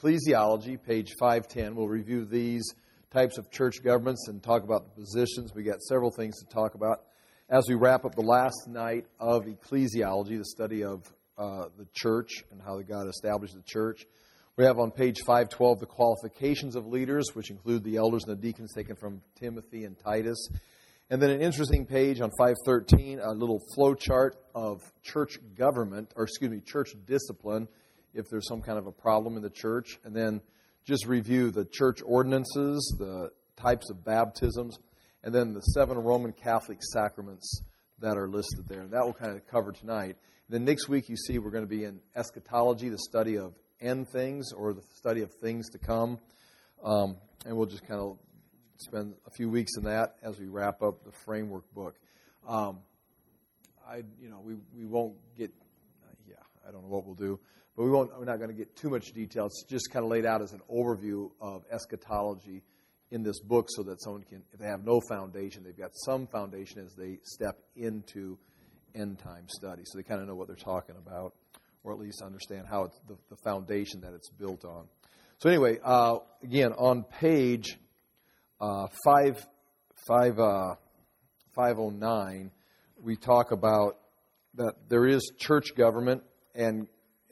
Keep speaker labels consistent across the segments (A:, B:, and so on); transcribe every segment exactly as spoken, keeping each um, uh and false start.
A: ecclesiology, page five ten. We'll review these types of church governments and talk about the positions. We got several things to talk about as we wrap up the last night of ecclesiology, the study of uh, the church and how God established the church. We have on page five twelve the qualifications of leaders, which include the elders and the deacons taken from Timothy and Titus. And then an interesting page on five thirteen, a little flow chart of church government, or excuse me, church discipline, if there's some kind of a problem in the church. And then just review the church ordinances, the types of baptisms, and then the seven Roman Catholic sacraments that are listed there. And that will kind of cover tonight. Then next week, you see, we're going to be in eschatology, the study of end things, or the study of things to come. Um, and we'll just kind of spend a few weeks in that as we wrap up the framework book. Um, I, you know, we, we won't get, uh, yeah, I don't know what we'll do, but we won't, we're not going to get too much detail. It's just kind of laid out as an overview of eschatology in this book so that someone can, if they have no foundation, they've got some foundation as they step into end time study. So they kind of know what they're talking about, or at least understand how it's the, the foundation that it's built on. So anyway, uh, again, on page uh, five, five, uh, five oh nine, we talk about that there is church government, and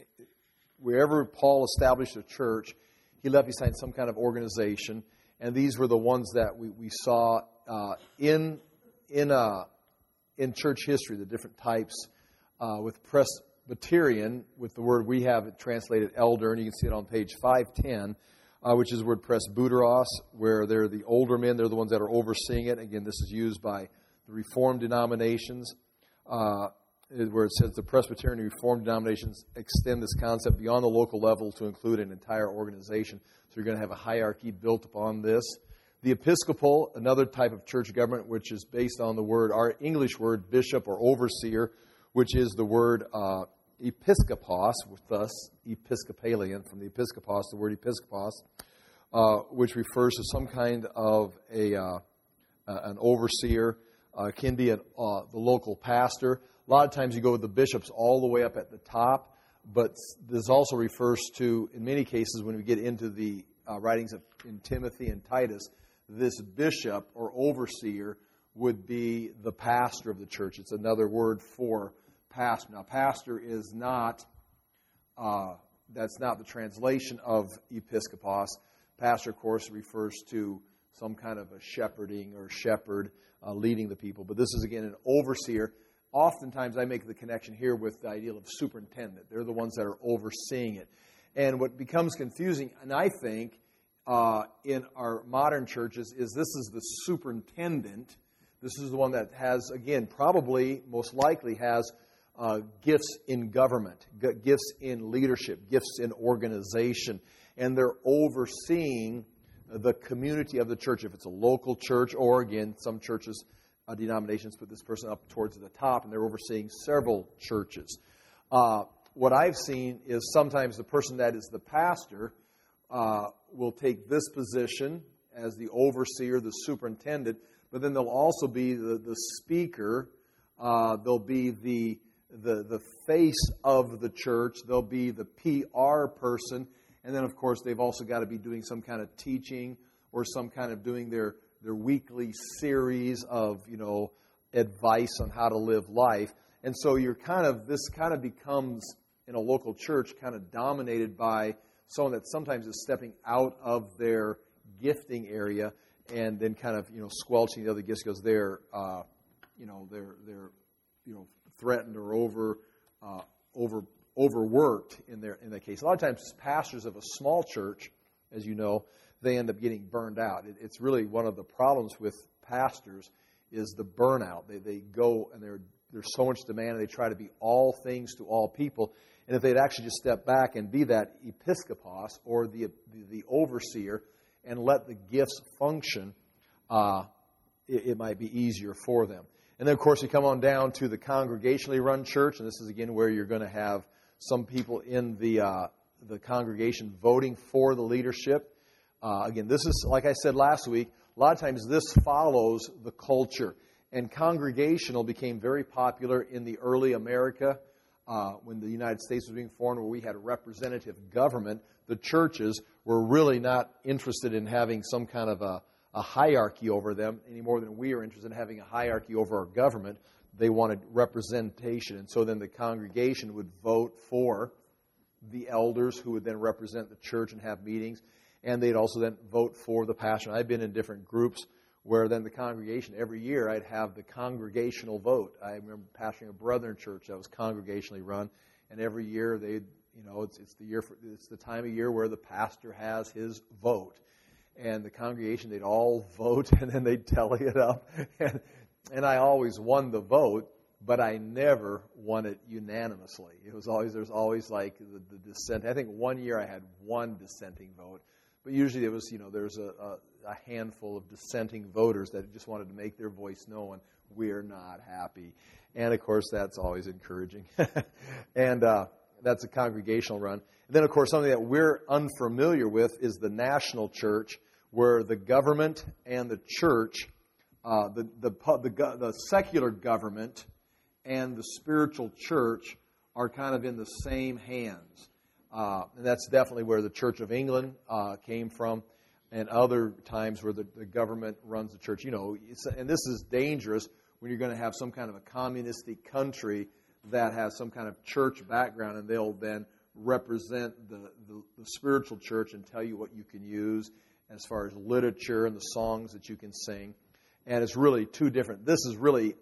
A: wherever Paul established a church, he left behind some kind of organization, and these were the ones that we, we saw uh, in in uh, in church history, the different types. Uh, with Presbyterian, with the word we have it translated elder, and you can see it on page five ten, uh, which is the word presbyteros, where they're the older men, they're the ones that are overseeing it. Again, this is used by the Reformed denominations, uh, where it says the Presbyterian and Reformed denominations extend this concept beyond the local level to include an entire organization. So you're going to have a hierarchy built upon this. The Episcopal, another type of church government, which is based on the word, our English word, bishop or overseer, which is the word uh, episkopos, with us, Episcopalian, from the episkopos, the word episkopos, uh, which refers to some kind of a uh, uh, an overseer, uh, can be an, uh, the local pastor. A lot of times you go with the bishops all the way up at the top, but this also refers to, in many cases, when we get into the uh, writings of in Timothy and Titus, this bishop or overseer would be the pastor of the church. It's another word for pastor. Now, pastor is not, uh, that's not the translation of episkopos. Pastor, of course, refers to some kind of a shepherding or shepherd uh, leading the people. But this is, again, an overseer. Oftentimes, I make the connection here with the ideal of superintendent. They're the ones that are overseeing it. And what becomes confusing, and I think, uh, in our modern churches, is this is the superintendent. This is the one that has, again, probably, most likely has uh, gifts in government, g- gifts in leadership, gifts in organization. And they're overseeing the community of the church. If it's a local church, or, again, some churches, Uh, denominations put this person up towards the top, and they're overseeing several churches. Uh, what I've seen is sometimes the person that is the pastor uh, will take this position as the overseer, the superintendent, but then there'll also be the, the speaker. Uh, there'll be the, the, the face of the church. There'll be the P R person. And then, of course, they've also got to be doing some kind of teaching or some kind of doing their their weekly series of, you know, advice on how to live life. And so you're kind of, this kind of becomes, in a local church, kind of dominated by someone that sometimes is stepping out of their gifting area and then kind of, you know, squelching the other gifts because they're, uh, you know, they're, they're, you know, threatened or over, uh, over, overworked in their, in that case. A lot of times pastors of a small church, as you know, they end up getting burned out. It, it's really one of the problems with pastors is the burnout. They they go and they're, there's so much demand, and they try to be all things to all people. And if they'd actually just step back and be that episkopos, or the the, the overseer, and let the gifts function, uh, it, it might be easier for them. And then, of course, you come on down to the congregationally run church, and this is, again, where you're going to have some people in the uh, the congregation voting for the leadership. Uh, again, this is, like I said last week, a lot of times this follows the culture. And congregational became very popular in the early America. Uh, uh, when the United States was being formed, where we had a representative government, the churches were really not interested in having some kind of a, a hierarchy over them any more than we are interested in having a hierarchy over our government. They wanted representation. And so then the congregation would vote for the elders who would then represent the church and have meetings. And they'd also then vote for the pastor. I've been in different groups where then the congregation, every year I'd have the congregational vote. I remember pastoring a Brethren church that was congregationally run, and every year they'd, you know, it's it's the year for, it's the time of year where the pastor has his vote, and the congregation, they'd all vote, and then they'd tally it up, and and I always won the vote, but I never won it unanimously. It was always there's always like the, the dissent. I think one year I had one dissenting vote. But usually it was, you know, there's a, a, a handful of dissenting voters that just wanted to make their voice known. We're not happy. And, of course, that's always encouraging. and uh, that's a congregational run. And then, of course, something that we're unfamiliar with is the national church, where the government and the church, uh, the, the, the, the secular government and the spiritual church are kind of in the same hands. Uh, and that's definitely where the Church of England uh, came from, and other times where the, the government runs the church. You know, it's, and this is dangerous when you're going to have some kind of a communistic country that has some kind of church background, and they'll then represent the, the, the spiritual church and tell you what you can use as far as literature and the songs that you can sing. And it's really two different. This is really,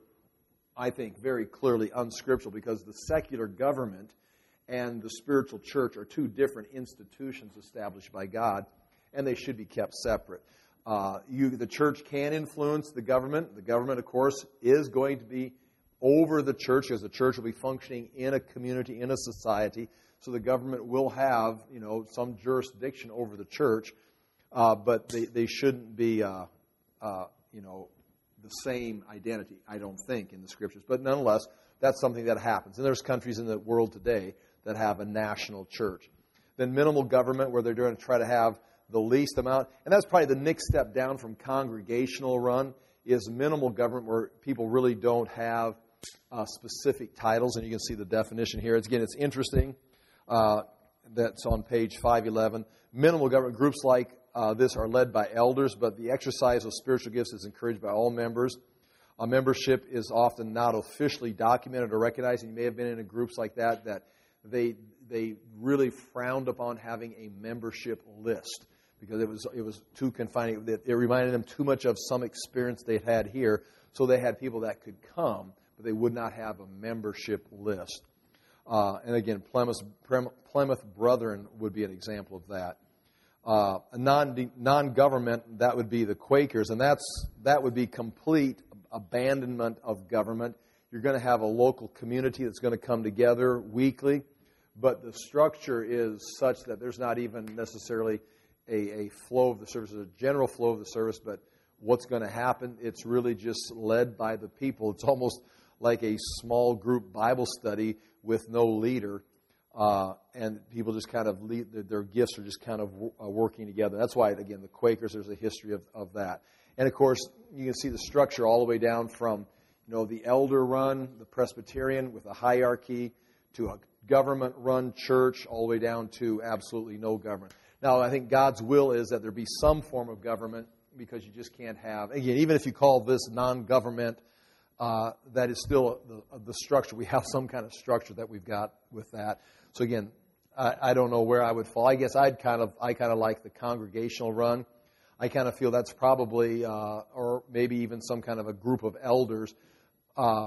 A: I think, very clearly unscriptural, because the secular government and the spiritual church are two different institutions established by God, and they should be kept separate. Uh, you, the church can influence the government. The government, of course, is going to be over the church, because the church will be functioning in a community, in a society. So the government will have, you know, some jurisdiction over the church, uh, but they, they shouldn't be, uh, uh, you know, the same identity, I don't think, in the Scriptures. But nonetheless, that's something that happens. And there's countries in the world today that have a national church. Then minimal government, where they're going to try to have the least amount. And that's probably the next step down from congregational run, is minimal government, where people really don't have uh, specific titles. And you can see the definition here. It's, again, it's interesting. Uh, that's on page five eleven. Minimal government groups like uh, this are led by elders, but the exercise of spiritual gifts is encouraged by all members. A membership is often not officially documented or recognized. And you may have been in a groups like that that They they really frowned upon having a membership list, because it was it was too confining. It, it reminded them too much of some experience they'd had here. So they had people that could come, but they would not have a membership list. Uh, and again, Plymouth, Plymouth Brethren would be an example of that. Uh, a non non-government, that would be the Quakers, and that's that would be complete abandonment of government. You're going to have a local community that's going to come together weekly, but the structure is such that there's not even necessarily a, a flow of the service, a general flow of the service, but what's going to happen, it's really just led by the people. It's almost like a small group Bible study with no leader, uh, and people just kind of lead, their, their gifts are just kind of uh, working together. That's why, again, the Quakers, there's a history of, of that. And, of course, you can see the structure all the way down from You know, the elder run, the Presbyterian with a hierarchy, to a government-run church, all the way down to absolutely no government. Now, I think God's will is that there be some form of government, because you just can't have, again, even if you call this non-government, uh, that is still the, the structure. We have some kind of structure that we've got with that. So again, I, I don't know where I would fall. I guess I'd kind of, I kind of like the congregational run. I kind of feel that's probably, uh, or maybe even some kind of a group of elders. Uh,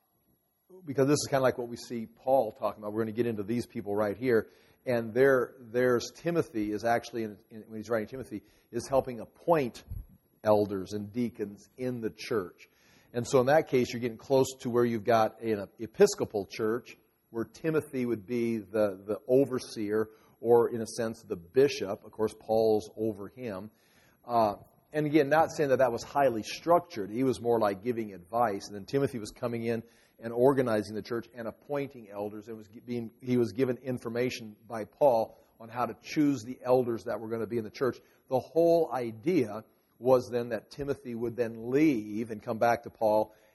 A: because this is kind of like what we see Paul talking about. We're going to get into these people right here. And there, there's Timothy is actually, in, in, when he's writing Timothy, is helping appoint elders and deacons in the church. And so in that case, you're getting close to where you've got an Episcopal church, where Timothy would be the, the overseer, or in a sense, the bishop. Of course, Paul's over him. Uh, And again, not saying that that was highly structured. He was more like giving advice. And then Timothy was coming in and organizing the church and appointing elders. And was being, he was given information by Paul on how to choose the elders that were going to be in the church. The whole idea was then that Timothy would then leave and come back to Paul,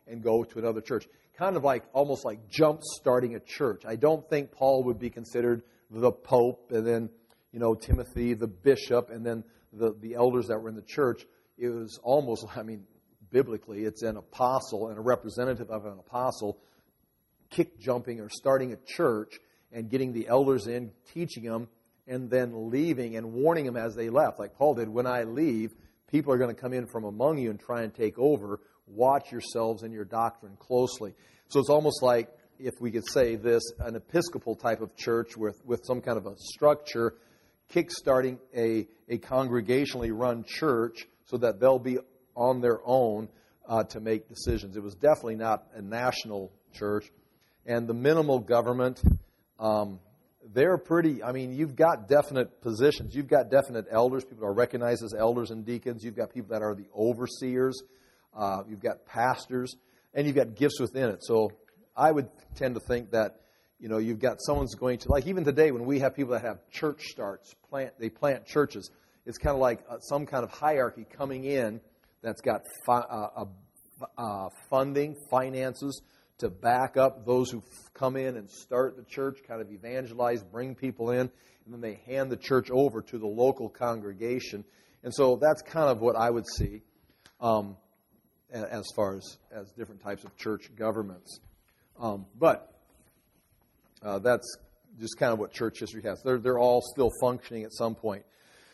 A: and go to another church. Kind of like, almost like jump starting a church. I don't think Paul would be considered the Pope, and then, you know, Timothy, the bishop, and then the, the elders that were in the church. It was almost, I mean, biblically, it's an apostle and a representative of an apostle kick jumping or starting a church and getting the elders in, teaching them, and then leaving and warning them as they left. Like Paul did, when I leave, people are going to come in from among you and try and take over. Watch yourselves and your doctrine closely. So it's almost like, if we could say this, an Episcopal type of church with, with some kind of a structure, kick-starting a, a congregationally run church so that they'll be on their own uh, to make decisions. It was definitely not a national church. And the minimal government, um, they're pretty, I mean, you've got definite positions. You've got definite elders. People are recognized as elders and deacons. You've got people that are the overseers. Uh, you've got pastors. And you've got gifts within it. So I would tend to think that, you know, you've got someone's going to, like even today when we have people that have church starts, plant they plant churches, it's kind of like uh, some kind of hierarchy coming in that's got fi- uh, uh, uh, funding, finances to back up those who come in and start the church, kind of evangelize, bring people in, and then they hand the church over to the local congregation. And so that's kind of what I would see um, as far as, as different types of church governments. Um, but uh, that's just kind of what church history has. They're, they're all still functioning at some point.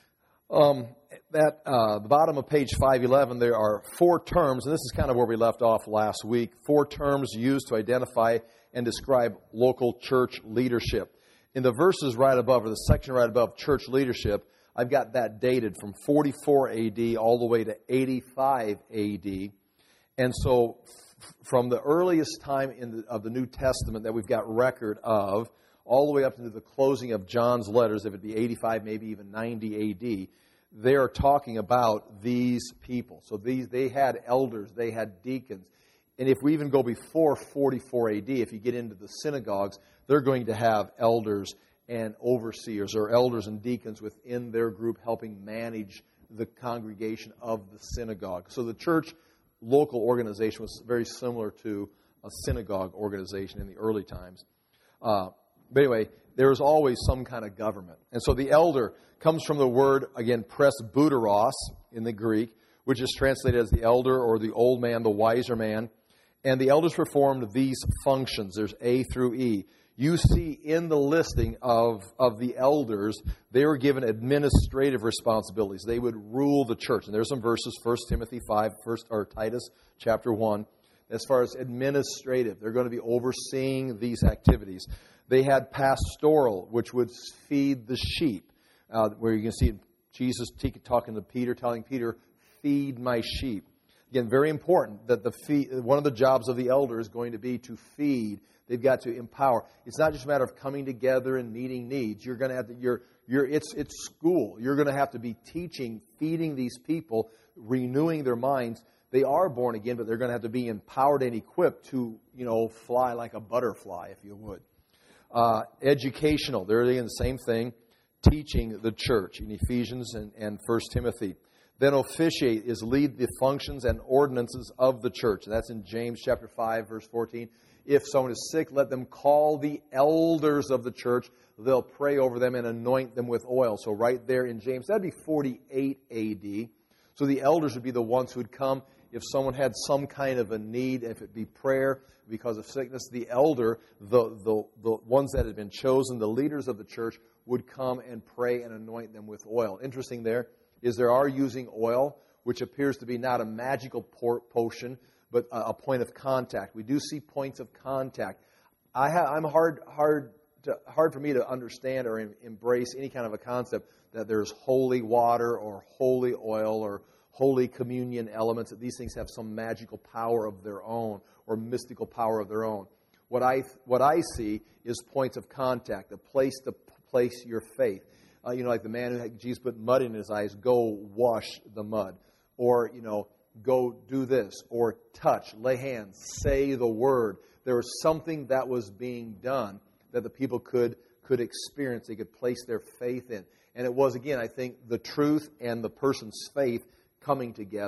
A: Um, at uh, the bottom of page five eleven, there are four terms, and this is kind of where we left off last week, four terms used to identify and describe local church leadership. In the verses right above, or the section right above church leadership, I've got that dated from forty-four A D all the way to eighty-five A D. And so f- from the earliest time in the, of the New Testament that we've got record of, all the way up to the closing of John's letters, if it be eighty-five, maybe even ninety A D, they are talking about these people. So these they had elders, they had deacons. And if we even go before forty-four A D, if you get into the synagogues, they're going to have elders and overseers, or elders and deacons within their group helping manage the congregation of the synagogue. So the church local organization was very similar to a synagogue organization in the early times. Uh, But anyway, there is always some kind of government. And so the elder comes from the word, again, presbyteros in the Greek, which is translated as the elder or the old man, the wiser man. And the elders performed these functions. There's A through E. You see in the listing of, of the elders, they were given administrative responsibilities. They would rule the church. And there's some verses, First Timothy five, first, or Titus chapter one. As far as administrative, they're going to be overseeing these activities. They had pastoral, which would feed the sheep, uh, where you can see Jesus talking to Peter, telling Peter, feed my sheep. Again, very important that the feed, one of the jobs of the elder is going to be to feed. They've got to empower. It's not just a matter of coming together and meeting needs. You're going to have to, you're, you're, it's, it's school. You're going to have to be teaching, feeding these people, renewing their minds. They are born again, but they're going to have to be empowered and equipped to, you know, fly like a butterfly, if you would. Uh, educational, they're again the same thing, teaching the church in Ephesians and, and First Timothy. Then officiate is lead the functions and ordinances of the church. And that's in James chapter five, verse fourteen. If someone is sick, let them call the elders of the church. They'll pray over them and anoint them with oil. So right there in James, that'd be forty-eight A D. So the elders would be the ones who would come if someone had some kind of a need, if it be prayer because of sickness. The elder, the, the, the ones that had been chosen, the leaders of the church, would come and pray and anoint them with oil. Interesting there is there are using oil, which appears to be not a magical potion, but a point of contact. We do see points of contact. I ha- I'm hard, hard, to, hard for me to understand or em- embrace any kind of a concept that there's holy water or holy oil or holy communion elements, that these things have some magical power of their own or mystical power of their own. What I what I see is points of contact, a place to place your faith. Uh, you know, like the man who had Jesus put mud in his eyes, go wash the mud. Or, you know, go do this. Or touch, lay hands, say the word. There was something that was being done that the people could, could experience. They could place their faith in. And it was, again, I think, the truth and the person's faith coming together.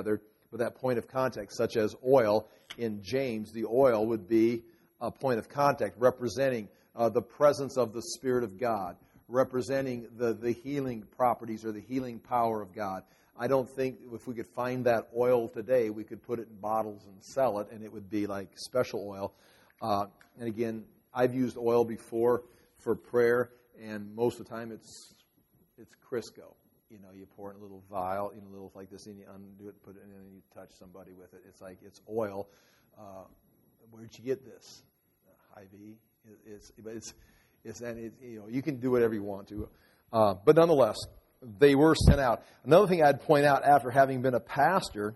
A: with that point of contact, such as oil. In James, the oil would be a point of contact representing uh, the presence of the Spirit of God, representing the, the healing properties or the healing power of God. I don't think if we could find that oil today, we could put it in bottles and sell it, and it would be like special oil. Uh, and again, I've used oil before for prayer, and most of the time it's it's Crisco. You know, you pour it in a little vial, in a little like this, and you undo it, put it in, and you touch somebody with it. It's like it's oil. Uh, where'd you get this? Uh, Hy-Vee. It, it's but it's it's and it, you know you can do whatever you want to, uh, but nonetheless, they were sent out. Another thing I'd point out after having been a pastor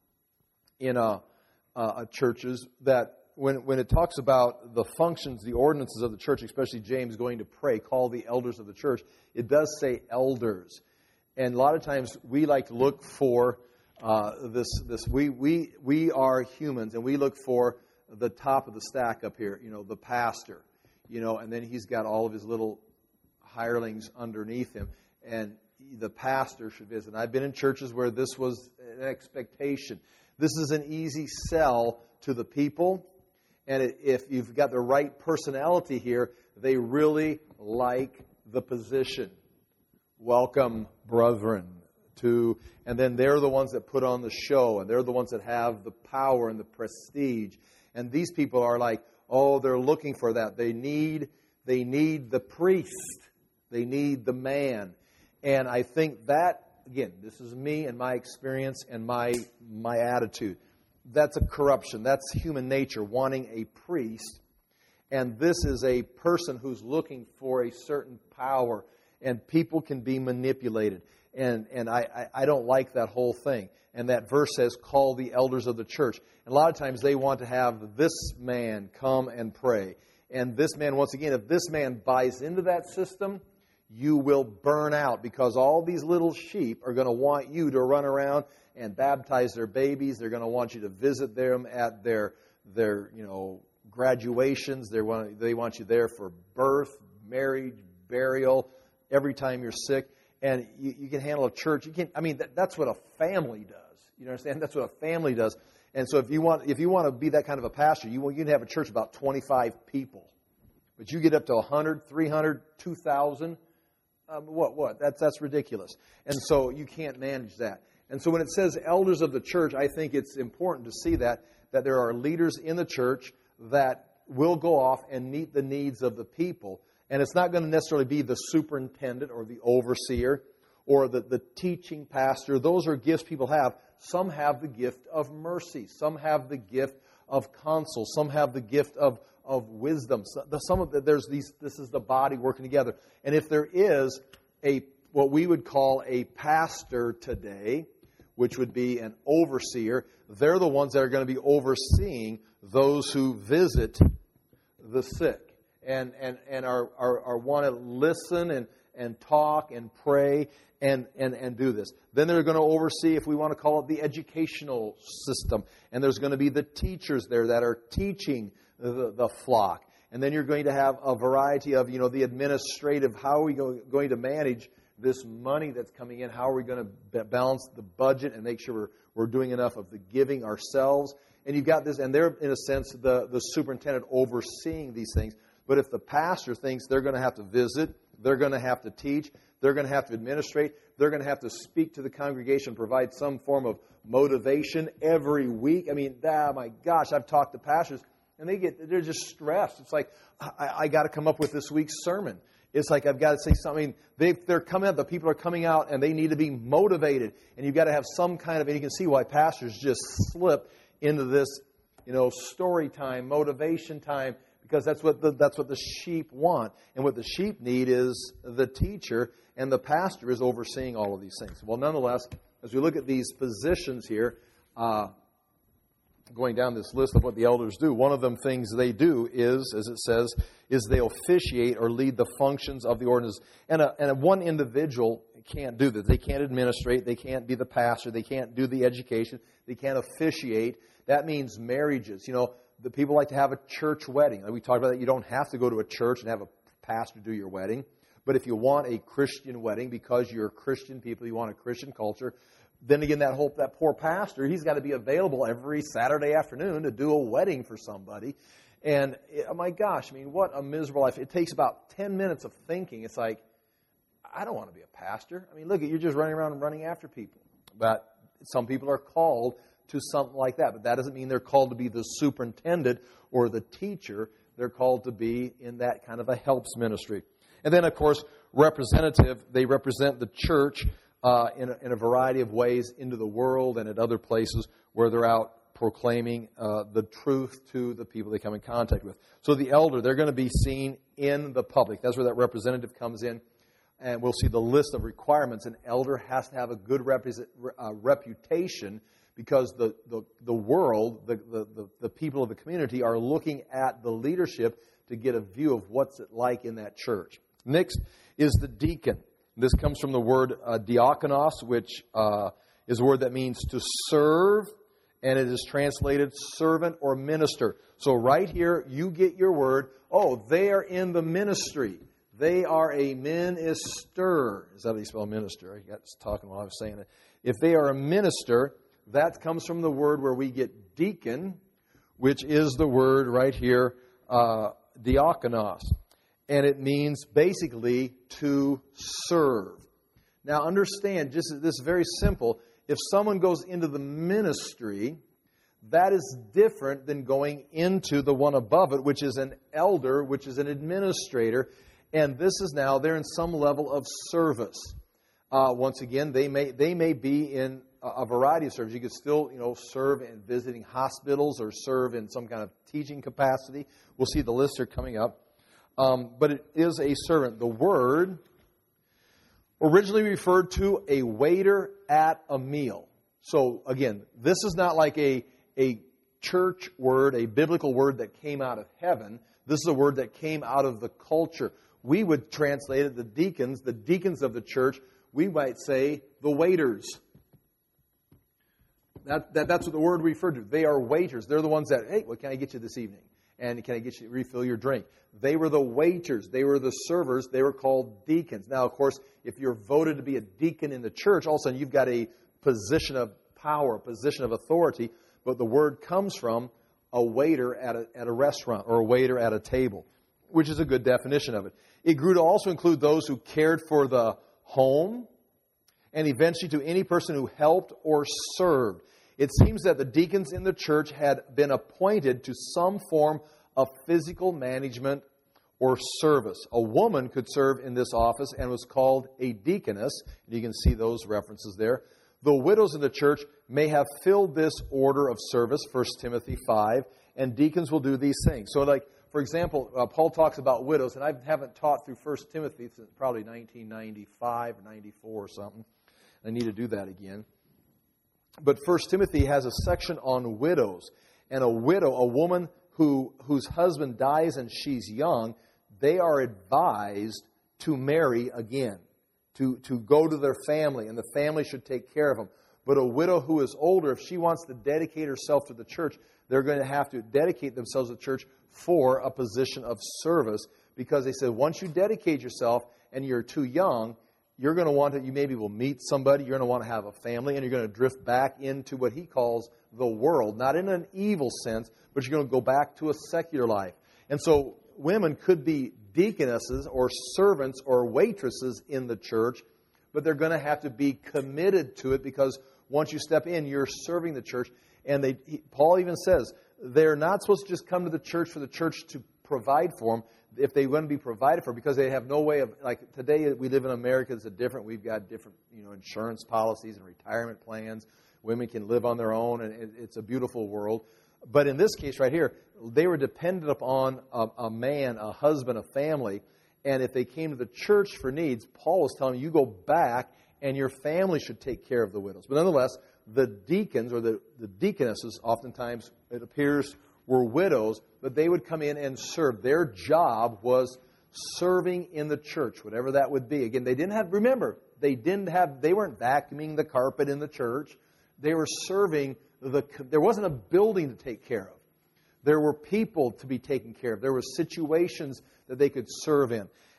A: in a, a churches that. When when it talks about the functions, the ordinances of the church, especially James going to pray, call the elders of the church, it does say elders. And a lot of times we like to look for uh, this, this we, we, we are humans, and we look for the top of the stack up here, you know, the pastor, you know, and then he's got all of his little hirelings underneath him. And the pastor should visit. And I've been in churches where this was an expectation. This is an easy sell to the people. And if you've got the right personality here, they really like the position. Welcome, brethren, to, and then they're the ones that put on the show, and they're the ones that have the power and the prestige. And these people are like, oh, they're looking for that. They need, they need the priest. They need the man. And I think that, again, this is me and my experience and my my attitude. That's a corruption. That's human nature, wanting a priest. And this is a person who's looking for a certain power. And people can be manipulated. And and I, I, I don't like that whole thing. And that verse says, call the elders of the church. And a lot of times they want to have this man come and pray. And this man, once again, if this man buys into that system, you will burn out, because all these little sheep are going to want you to run around and baptize their babies. They're going to want you to visit them at their their you know graduations. They want they want you there for birth, marriage, burial, every time you're sick. And you, you can handle a church. You can. I mean, that, that's what a family does. You understand? That's what a family does. And so if you want if you want to be that kind of a pastor, you you can have a church of about twenty-five people, but you get up to one hundred, three hundred, two thousand. Um, what, what? That's, that's ridiculous. And so you can't manage that. And so when it says elders of the church, I think it's important to see that, that there are leaders in the church that will go off and meet the needs of the people. And it's not going to necessarily be the superintendent or the overseer or the, the teaching pastor. Those are gifts people have. Some have the gift of mercy. Some have the gift of counsel. Some have the gift of of wisdom. Some of the, there's these. This is the body working together. And if there is a what we would call a pastor today, which would be an overseer, they're the ones that are going to be overseeing those who visit the sick and and and are are, are want to listen and and talk and pray and and and do this. Then they're going to oversee, if we want to call it, the educational system. And there's going to be the teachers there that are teaching The, the flock. And then you're going to have a variety of, you know, the administrative, how are we go, going to manage this money that's coming in? How are we going to balance the budget and make sure we're, we're doing enough of the giving ourselves? And you've got this, and they're, in a sense, the, the superintendent overseeing these things. But if the pastor thinks they're going to have to visit, they're going to have to teach, they're going to have to administrate, they're going to have to speak to the congregation, provide some form of motivation every week. I mean, ah, my gosh, I've talked to pastors. And they get, they're just stressed. It's like, I, I got to come up with this week's sermon. It's like, I've got to say something. They, they're coming out, the people are coming out, and they need to be motivated. And you've got to have some kind of, and you can see why pastors just slip into this, you know, story time, motivation time, because that's what the, that's what the sheep want. And what the sheep need is the teacher, and the pastor is overseeing all of these things. Well, nonetheless, as we look at these positions here, uh, going down this list of what the elders do, one of them things they do is, as it says, is they officiate or lead the functions of the ordinance. And a, and a one individual can't do that. They can't administrate. They can't be the pastor. They can't do the education. They can't officiate. That means marriages. You know, the people like to have a church wedding. Like we talked about that. You don't have to go to a church and have a pastor do your wedding. But if you want a Christian wedding because you're Christian people, you want a Christian culture, then again, that whole that poor pastor, he's got to be available every Saturday afternoon to do a wedding for somebody. And oh my gosh, I mean, what a miserable life. It takes about ten minutes of thinking. It's like, I don't want to be a pastor. I mean, look, you're just running around and running after people. But some people are called to something like that. But that doesn't mean they're called to be the superintendent or the teacher. They're called to be in that kind of a helps ministry. And then, of course, representative, they represent the church uh, in, a, in a variety of ways into the world and at other places where they're out proclaiming uh, the truth to the people they come in contact with. So the elder, they're going to be seen in the public. That's where that representative comes in. And we'll see the list of requirements. An elder has to have a good represent, uh, reputation because the, the, the world, the, the, the people of the community are looking at the leadership to get a view of what's it like in that church. Next is the deacon. This comes from the word uh, diakonos, which uh, is a word that means to serve, and it is translated servant or minister. So right here, you get your word, oh, they are in the ministry. They are a minister. Is that how you spell minister? I got talking while I was saying it. If they are a minister, that comes from the word where we get deacon, which is the word right here, uh, diakonos. And it means basically to serve. Now understand, just this is very simple. If someone goes into the ministry, that is different than going into the one above it, which is an elder, which is an administrator. And this is now, they're in some level of service. Uh, once again, they may they may be in a, a variety of service. You could still, you know, serve in visiting hospitals or serve in some kind of teaching capacity. We'll see the lists are coming up. Um, but it is a servant. The word originally referred to a waiter at a meal. So again, this is not like a, a church word, a biblical word that came out of heaven. This is a word that came out of the culture. We would translate it, the deacons, the deacons of the church, we might say the waiters. That, that, that's what the word referred to. They are waiters. They're the ones that, hey, what can I get you this evening? And can I get you to refill your drink? They were the waiters. They were the servers. They were called deacons. Now, of course, if you're voted to be a deacon in the church, all of a sudden you've got a position of power, a position of authority. But the word comes from a waiter at a, at a restaurant or a waiter at a table, which is a good definition of it. It grew to also include those who cared for the home and eventually to any person who helped or served. It seems that the deacons in the church had been appointed to some form of physical management or service. A woman could serve in this office and was called a deaconess. You can see those references there. The widows in the church may have filled this order of service, First Timothy five, and deacons will do these things. So like, for example, uh, Paul talks about widows, and I haven't taught through First Timothy since probably nineteen ninety-five or ninety-four or something. I need to do that again. But First Timothy has a section on widows. And a widow, a woman who whose husband dies and she's young, they are advised to marry again, to, to go to their family, and the family should take care of them. But a widow who is older, if she wants to dedicate herself to the church, they're going to have to dedicate themselves to the church for a position of service, because they said once you dedicate yourself and you're too young, you're going to want to, you maybe will meet somebody, you're going to want to have a family, and you're going to drift back into what he calls the world. Not in an evil sense, but you're going to go back to a secular life. And so women could be deaconesses or servants or waitresses in the church, but they're going to have to be committed to it, because once you step in, you're serving the church. And they, he, Paul even says they're not supposed to just come to the church for the church to provide for them. If they want to be provided for, because they have no way of, like today we live in America, it's a different, we've got different, you know, insurance policies and retirement plans. Women can live on their own, and it, it's a beautiful world. But in this case right here, they were dependent upon a, a man, a husband, a family. And if they came to the church for needs, Paul was telling them, you go back and your family should take care of the widows. But nonetheless, the deacons or the, the deaconesses, oftentimes it appears, were widows, but they would come in and serve. Their job was serving in the church, whatever that would be. Again, they didn't have, remember, they didn't have, they weren't vacuuming the carpet in the church. They were serving the, there wasn't a building to take care of. There were people to be taken care of. There were situations that they could serve in.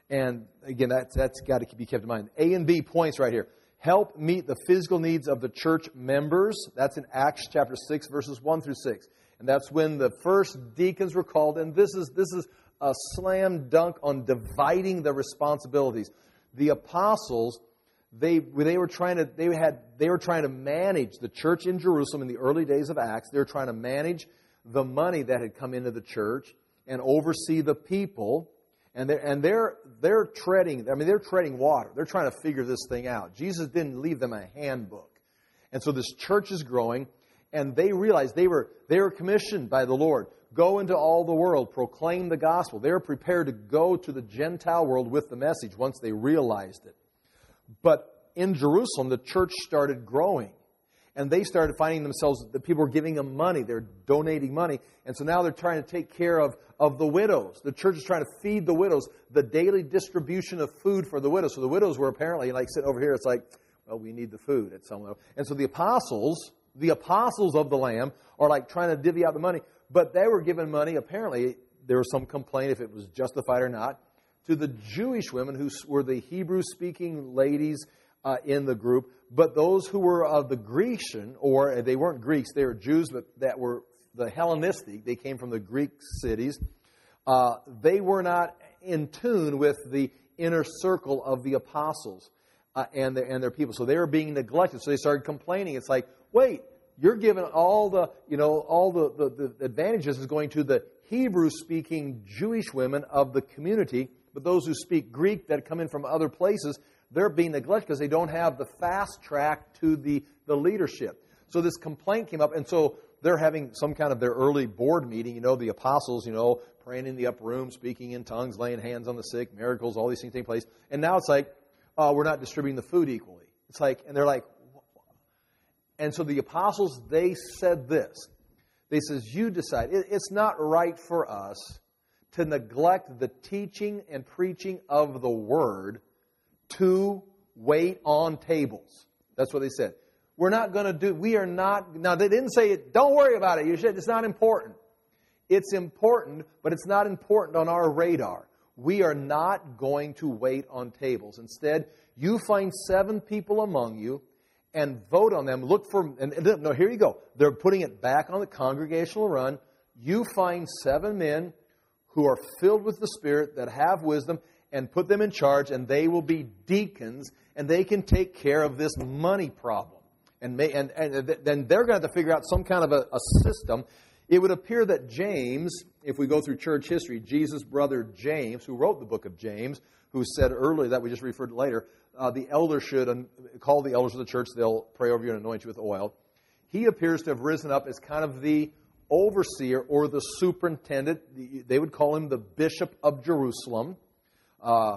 A: And again, that's, that's got to be kept in mind. A and B points right here. Help meet the physical needs of the church members. That's in Acts chapter six, verses one through six. And that's when the first deacons were called. And this is this is a slam dunk on dividing the responsibilities. The apostles, they they were trying to they had they were trying to manage the church in Jerusalem in the early days of Acts. They were trying to manage the money that had come into the church and oversee the people. And they're, and they're, they're treading, I mean, they're treading water. They're trying to figure this thing out. Jesus didn't leave them a handbook. And so this church is growing, and they realized they were, they were commissioned by the Lord. Go into all the world, proclaim the gospel. They were prepared to go to the Gentile world with the message once they realized it. But in Jerusalem, the church started growing. And they started finding themselves, that people were giving them money. They're donating money. And so now they're trying to take care of, of the widows. The church is trying to feed the widows, the daily distribution of food for the widows. So the widows were apparently, like sitting over here, it's like, well, we need the food at some level. And so the apostles, the apostles of the Lamb, are like trying to divvy out the money. But they were given money, apparently, there was some complaint if it was justified or not, to the Jewish women who were the Hebrew-speaking ladies Uh, in the group, but those who were of the Grecian, or they weren't Greeks, they were Jews, but that were the Hellenistic, they came from the Greek cities, uh, they were not in tune with the inner circle of the apostles uh, and, their, and their people. So they were being neglected. So they started complaining. It's like, wait, you're giving all the, you know, all the, the, the advantages is going to the Hebrew-speaking Jewish women of the community, but those who speak Greek that come in from other places, they're being neglected because they don't have the fast track to the, the leadership. So this complaint came up, and so they're having some kind of their early board meeting. You know, the apostles, you know, praying in the upper room, speaking in tongues, laying hands on the sick, miracles, all these things take place. And now it's like, oh, we're not distributing the food equally. It's like, and they're like, and so the apostles, they said this. They says, you decide. It, it's not right for us to neglect the teaching and preaching of the word to wait on tables. That's what they said. We're not going to do, we are not, now they didn't say, don't worry about it, you should, it's not important. It's important, but it's not important on our radar. We are not going to wait on tables. Instead, you find seven people among you and vote on them. Look for, and, and no, here you go. They're putting it back on the congregational run. You find seven men who are filled with the Spirit, that have wisdom, and put them in charge, and they will be deacons, and they can take care of this money problem. And, may, and, and then they're going to have to figure out some kind of a, a system. It would appear that James, if we go through church history, Jesus' brother James, who wrote the book of James, who said earlier, that we just referred to later, uh, the elders should um, call the elders of the church, they'll pray over you and anoint you with oil. He appears to have risen up as kind of the overseer or the superintendent. They would call him the Bishop of Jerusalem. Uh,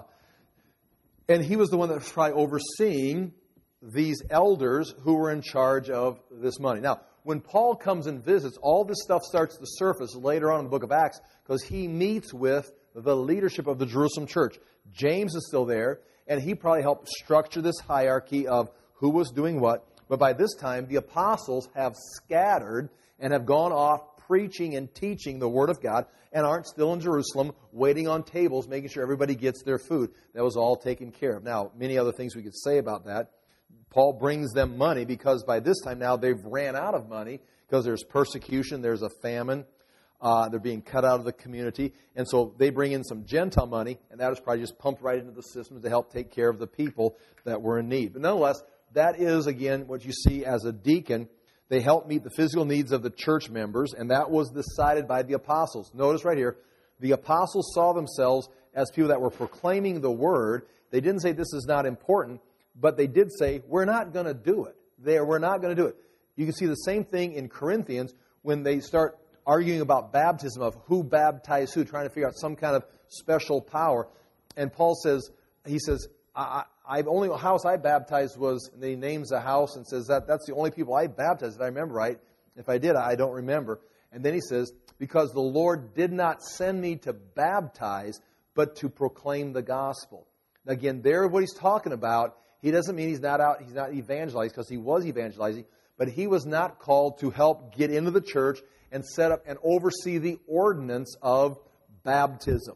A: and he was the one that was probably overseeing these elders who were in charge of this money. Now, when Paul comes and visits, all this stuff starts to surface later on in the book of Acts because he meets with the leadership of the Jerusalem church. James is still there, and he probably helped structure this hierarchy of who was doing what. But by this time, the apostles have scattered and have gone off preaching and teaching the Word of God and aren't still in Jerusalem waiting on tables, making sure everybody gets their food. That was all taken care of. Now, many other things we could say about that. Paul brings them money because by this time now they've ran out of money because there's persecution, there's a famine, uh, they're being cut out of the community. And so they bring in some Gentile money, and that is probably just pumped right into the system to help take care of the people that were in need. But nonetheless, that is, again, what you see as a deacon. They help meet the physical needs of the church members, and that was decided by the apostles. Notice right here, the apostles saw themselves as people that were proclaiming the word. They didn't say this is not important, but they did say, we're not going to do it. They, we're not going to do it. You can see the same thing in Corinthians when they start arguing about baptism, of who baptized who, trying to figure out some kind of special power. And Paul says, he says, I, I only house I baptized was, and he names a house and says that that's the only people I baptized, if I remember right. If I did, I don't remember. And then he says, because the Lord did not send me to baptize, but to proclaim the gospel. Again, there what he's talking about, he doesn't mean he's not out, he's not evangelizing, because he was evangelizing, but he was not called to help get into the church and set up and oversee the ordinance of baptism.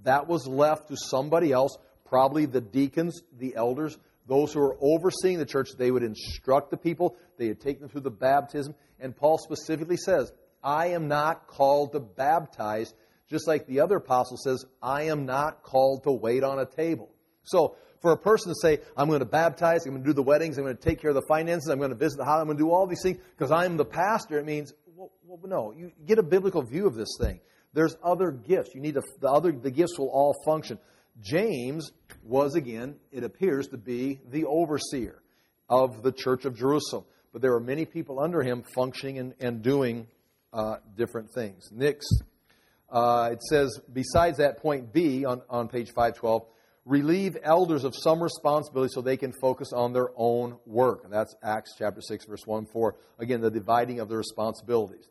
A: That was left to somebody else, probably the deacons, the elders, those who are overseeing the church. They would instruct the people. They would take them through the baptism. And Paul specifically says, I am not called to baptize, just like the other apostle says, I am not called to wait on a table. So for a person to say, I'm going to baptize, I'm going to do the weddings, I'm going to take care of the finances, I'm going to visit the house, I'm going to do all these things because I'm the pastor, it means, well, well, no, you get a biblical view of this thing. There's other gifts. You need to, the other the gifts will all function. James was, again, it appears to be the overseer of the church of Jerusalem. But there are many people under him functioning and, and doing uh, different things. Next, uh, it says, besides that, point B on, on page five twelve, relieve elders of some responsibility so they can focus on their own work. And that's Acts chapter six, verse one, four. Again, the dividing of the responsibilities.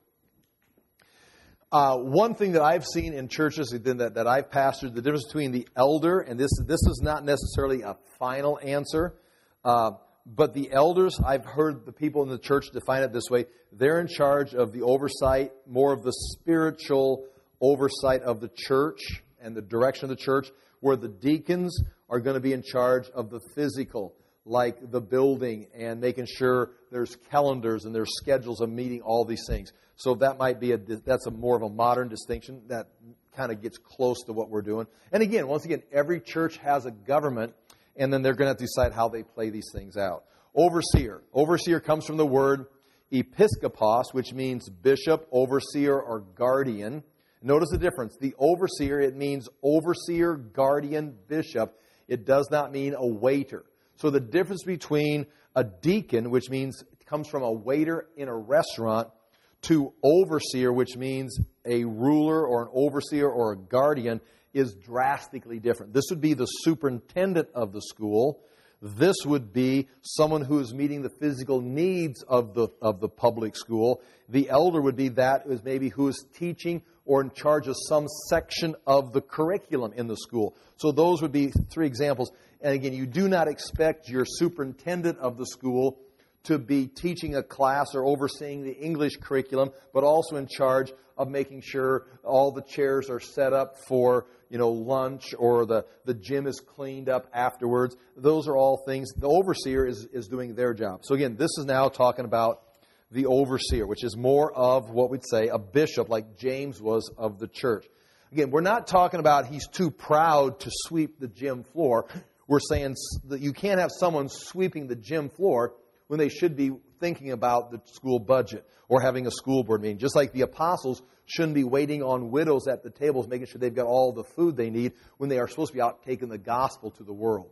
A: Uh, one thing that I've seen in churches that, that I've pastored, the difference between the elder, and this, this is not necessarily a final answer, uh, but the elders, I've heard the people in the church define it this way, they're in charge of the oversight, more of the spiritual oversight of the church and the direction of the church, where the deacons are going to be in charge of the physical, like the building and making sure there's calendars and there's schedules of meeting all these things. So that might be a, that's a more of a modern distinction that kind of gets close to what we're doing. And again, once again, every church has a government, and then they're going to have to decide how they play these things out. Overseer. Overseer comes from the word episkopos, which means bishop, overseer, or guardian. Notice the difference. The overseer, it means overseer, guardian, bishop. It does not mean a waiter. So the difference between a deacon, which means it comes from a waiter in a restaurant, to overseer, which means a ruler or an overseer or a guardian, is drastically different. This would be the superintendent of the school. This would be someone who is meeting the physical needs of the of the public school. The elder would be that is maybe who is teaching or in charge of some section of the curriculum in the school. So those would be three examples. And again, you do not expect your superintendent of the school to be teaching a class or overseeing the English curriculum, but also in charge of making sure all the chairs are set up for, you know, lunch, or the, the gym is cleaned up afterwards. Those are all things. The overseer is, is doing their job. So again, this is now talking about the overseer, which is more of what we'd say a bishop, like James was of the church. Again, we're not talking about he's too proud to sweep the gym floor. We're saying that you can't have someone sweeping the gym floor when they should be thinking about the school budget or having a school board meeting. Just like the apostles shouldn't be waiting on widows at the tables, making sure they've got all the food they need when they are supposed to be out taking the gospel to the world.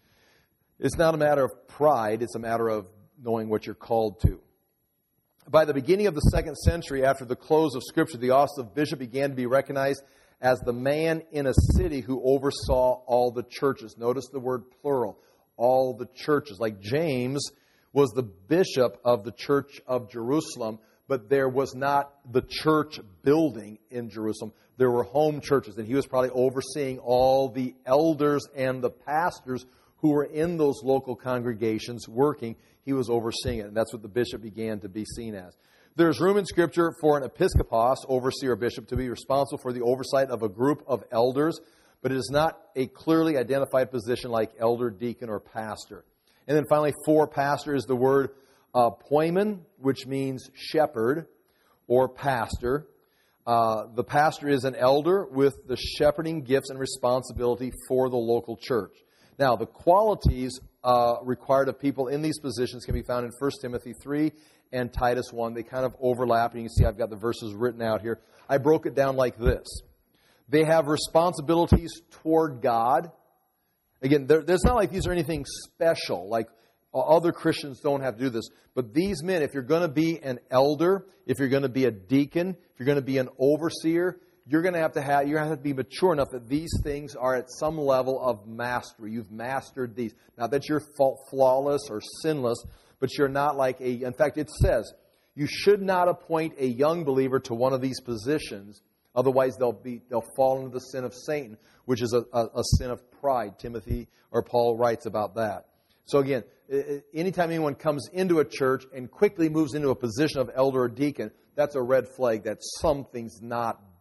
A: It's not a matter of pride. It's a matter of knowing what you're called to. By the beginning of the second century, after the close of Scripture, the office of bishop began to be recognized as the man in a city who oversaw all the churches. Notice the word plural, all the churches. Like James was the bishop of the church of Jerusalem, but there was not the church building in Jerusalem. There were home churches, and he was probably overseeing all the elders and the pastors who were in those local congregations working. He was overseeing it, and that's what the bishop began to be seen as. There's room in Scripture for an episkopos, overseer bishop, to be responsible for the oversight of a group of elders, but it is not a clearly identified position like elder, deacon, or pastor. And then finally, for pastor is the word uh, poimen, which means shepherd or pastor. Uh, the pastor is an elder with the shepherding gifts and responsibility for the local church. Now, the qualities uh, required of people in these positions can be found in First Timothy three and Titus one. They kind of overlap, and you can see I've got the verses written out here. I broke it down like this. They have responsibilities toward God. Again, there, there's not like these are anything special, like other Christians don't have to do this. But these men, if you're going to be an elder, if you're going to be a deacon, if you're going to be an overseer, you're going to have to have you're going to have to be mature enough that these things are at some level of mastery. You've mastered these. Not that you're flawless or sinless, but you're not like a. In fact, it says you should not appoint a young believer to one of these positions. Otherwise, they'll be they'll fall into the sin of Satan, which is a, a, a sin of pride. Timothy or Paul writes about that. So again, anytime anyone comes into a church and quickly moves into a position of elder or deacon, that's a red flag that something's not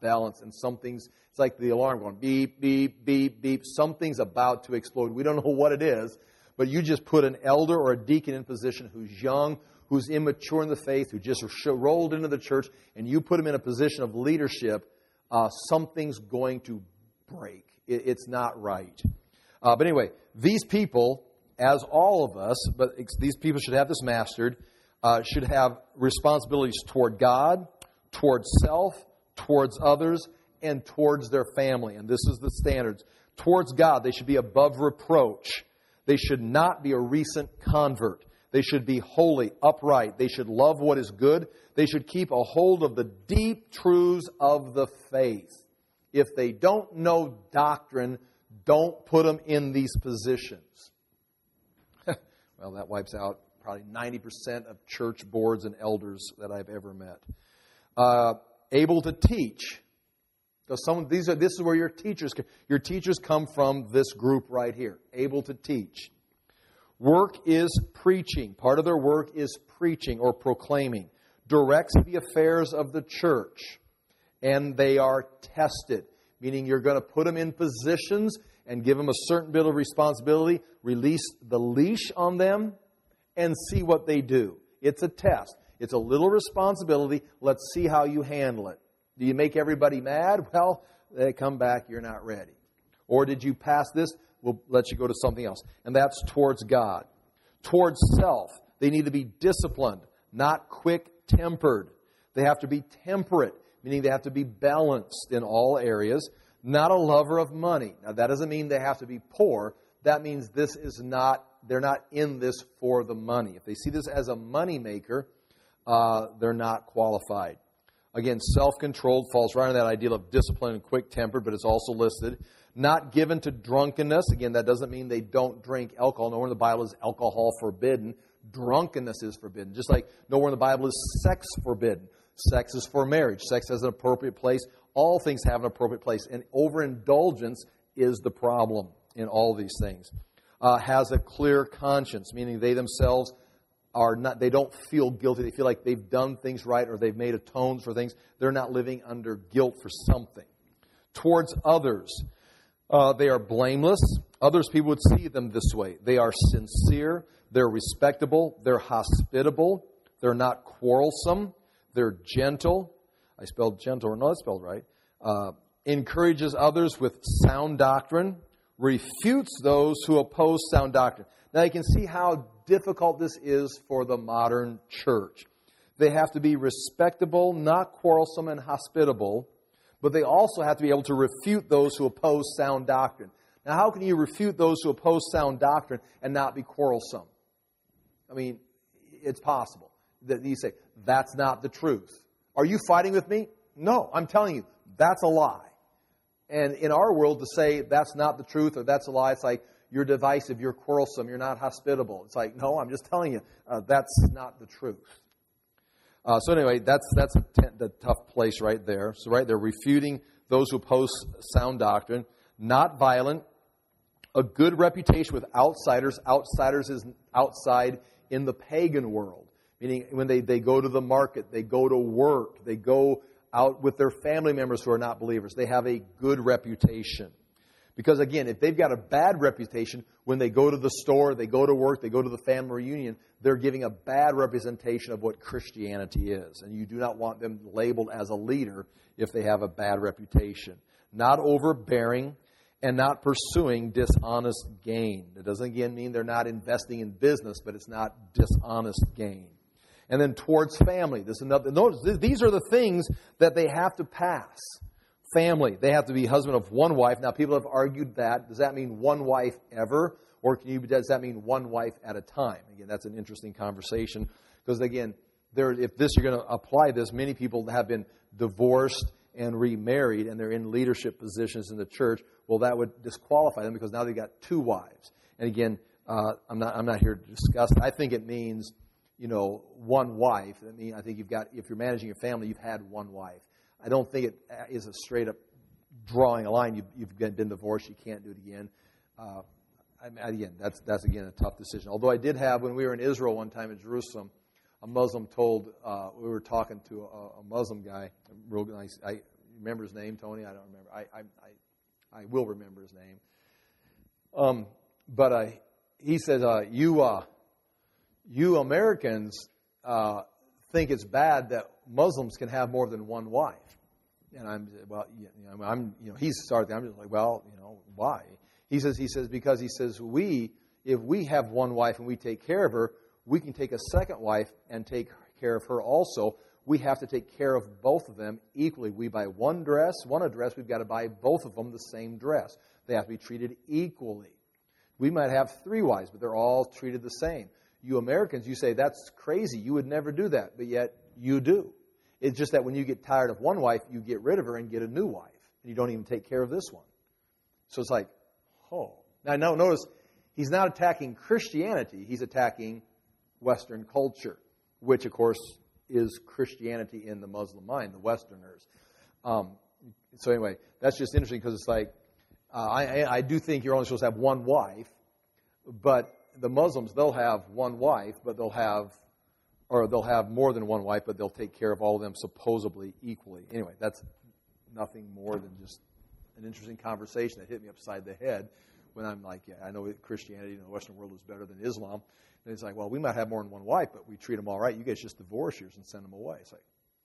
A: balanced, and something's, it's like the alarm going beep, beep, beep, beep. Something's about to explode. We don't know what it is, but you just put an elder or a deacon in position who's young, who's immature in the faith, who just rolled into the church, and you put him in a position of leadership, uh, something's going to break. It, it's not right. Uh, but anyway, these people, as all of us, but these people should have this mastered, uh, should have responsibilities toward God, towards self, towards others, and towards their family. And this is the standards. Towards God, they should be above reproach. They should not be a recent convert. They should be holy, upright. They should love what is good. They should keep a hold of the deep truths of the faith. If they don't know doctrine, don't put them in these positions. Well, that wipes out probably ninety percent of church boards and elders that I've ever met. Uh, able to teach. So some these are this is where your teachers your teachers come from. This group right here, able to teach. Work is preaching. Part of their work is preaching or proclaiming. Directs the affairs of the church, and they are tested. Meaning you're going to put them in positions and give them a certain bit of responsibility. Release the leash on them and see what they do. It's a test. It's a little responsibility. Let's see how you handle it. Do you make everybody mad? Well, they come back, you're not ready. Or did you pass this? We'll let you go to something else. And that's towards God. Towards self, they need to be disciplined, not quick-tempered. They have to be temperate, meaning they have to be balanced in all areas. Not a lover of money. Now, that doesn't mean they have to be poor. That means this is not, they're not in this for the money. If they see this as a money maker, uh, they're not qualified. Again, self-controlled falls right on that idea of discipline and quick-tempered, but it's also listed. Not given to drunkenness. Again, that doesn't mean they don't drink alcohol. Nowhere in the Bible is alcohol forbidden. Drunkenness is forbidden. Just like nowhere in the Bible is sex forbidden. Sex is for marriage. Sex has an appropriate place. All things have an appropriate place. And overindulgence is the problem in all these things. Uh, has a clear conscience, meaning they themselves are not, they don't feel guilty. They feel like they've done things right or they've made atones for things. They're not living under guilt for something. Towards others, uh, they are blameless. Others, people would see them this way. They are sincere. They're respectable. They're hospitable. They're not quarrelsome. They're gentle. I spelled gentle, or no, that's spelled right. Uh, encourages others with sound doctrine. Refutes those who oppose sound doctrine. Now you can see how difficult this is for the modern church. They have to be respectable, not quarrelsome and hospitable, but they also have to be able to refute those who oppose sound doctrine. Now, how can you refute those who oppose sound doctrine and not be quarrelsome? I mean, it's possible that you say, that's not the truth. Are you fighting with me? No, I'm telling you, that's a lie. And in our world, to say that's not the truth or that's a lie, it's like you're divisive, you're quarrelsome, you're not hospitable. It's like, no, I'm just telling you, uh, that's not the truth. Uh, so anyway, that's that's a t- the tough place right there. So right, they're refuting those who oppose sound doctrine, not violent, a good reputation with outsiders. Outsiders is outside in the pagan world, meaning when they, they go to the market, they go to work, they go out with their family members who are not believers. They have a good reputation. Because again, if they've got a bad reputation, when they go to the store, they go to work, they go to the family reunion, they're giving a bad representation of what Christianity is. And you do not want them labeled as a leader if they have a bad reputation. Not overbearing and not pursuing dishonest gain. It doesn't again mean they're not investing in business, but it's not dishonest gain. And then towards family. This is another, notice, these are the things that they have to pass. Family. They have to be husband of one wife. Now, people have argued that. Does that mean one wife ever? Or can you, does that mean one wife at a time? Again, that's an interesting conversation. Because, again, there, if this you're going to apply this, many people have been divorced and remarried, and they're in leadership positions in the church. Well, that would disqualify them because now they've got two wives. And again, uh, I'm not I'm not here to discuss it. I think it means, you know, one wife. I mean, I think you've got, if you're managing your family, you've had one wife. I don't think it is a straight up drawing a line. You've, you've been divorced, you can't do it again. Uh, I mean, again, that's that's again a tough decision. Although I did have, when we were in Israel one time in Jerusalem, a Muslim told, uh, we were talking to a, a Muslim guy, real nice, I, remember his name, Tony? I don't remember. I I I, I will remember his name. Um, but uh, he says, uh, you uh, you Americans uh, think it's bad that Muslims can have more than one wife. And I'm well, you know, I'm you know he's starting. I'm just like, well, you know, why? He says he says because he says we if we have one wife and we take care of her, we can take a second wife and take care of her also. We have to take care of both of them equally. We buy one dress, one dress. We've got to buy both of them the same dress. They have to be treated equally. We might have three wives, but they're all treated the same. You Americans, you say, that's crazy. You would never do that, but yet you do. It's just that when you get tired of one wife, you get rid of her and get a new wife, and you don't even take care of this one. So it's like, oh. Now, now notice, he's not attacking Christianity. He's attacking Western culture, which, of course, is Christianity in the Muslim mind, the Westerners. Um, so anyway, that's just interesting because it's like, uh, I, I do think you're only supposed to have one wife, but the Muslims, they'll have one wife, but they'll have, or they'll have more than one wife, but they'll take care of all of them supposedly equally. Anyway, that's nothing more than just an interesting conversation that hit me upside the head when I'm like, yeah, I know Christianity in the Western world is better than Islam. And it's like, well, we might have more than one wife, but we treat them all right. You guys just divorce yours and send them away. It's like,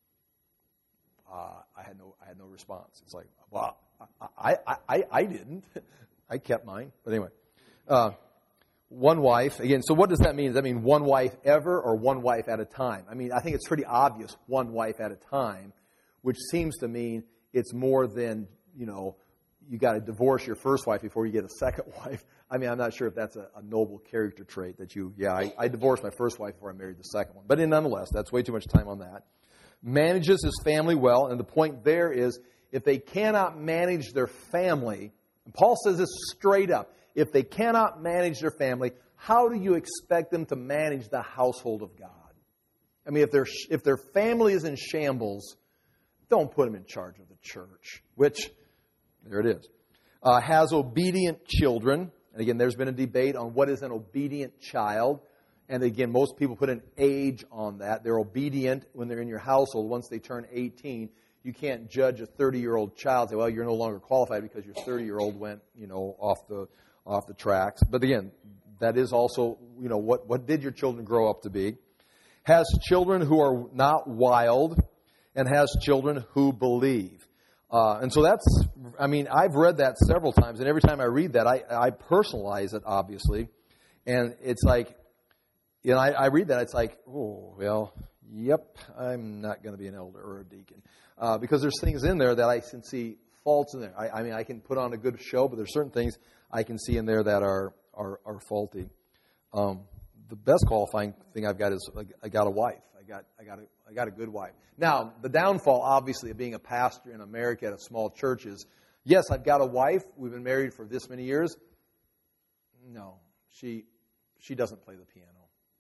A: uh, I had no, I had no response. It's like, well, I, I, I, I didn't. I kept mine. But anyway, uh, one wife again. So what does that mean? Does that mean one wife ever or one wife at a time? I mean, I think it's pretty obvious one wife at a time, which seems to mean it's more than, you know, you got to divorce your first wife before you get a second wife. I mean, I'm not sure if that's a, a noble character trait that you, yeah, I, I divorced my first wife before I married the second one. But in, nonetheless, that's way too much time on that. Manages his family well, and the point there is if they cannot manage their family, and Paul says this straight up, if they cannot manage their family, how do you expect them to manage the household of God? I mean, if their if their family is in shambles, don't put them in charge of the church, which... There it is. Uh, has obedient children. And again, there's been a debate on what is an obedient child. And again, most people put an age on that. They're obedient when they're in your household. Once they turn eighteen, you can't judge a thirty-year-old child and say, well, you're no longer qualified because your thirty-year-old went, you know, off the off the tracks. But again, that is also, you know, what, what did your children grow up to be? Has children who are not wild and has children who believe. Uh, and so that's, I mean, I've read that several times, and every time I read that, I, I personalize it, obviously. And it's like, you know, I, I read that, it's like, oh, well, yep, I'm not going to be an elder or a deacon. Uh, because there's things in there that I can see faults in there. I, I mean, I can put on a good show, but there's certain things I can see in there that are, are, are faulty. Um, the best qualifying thing I've got is I got a wife. I got, I got a, I got a good wife. Now, the downfall, obviously, of being a pastor in America at a small church is, yes, I've got a wife. We've been married for this many years. No, she she doesn't play the piano.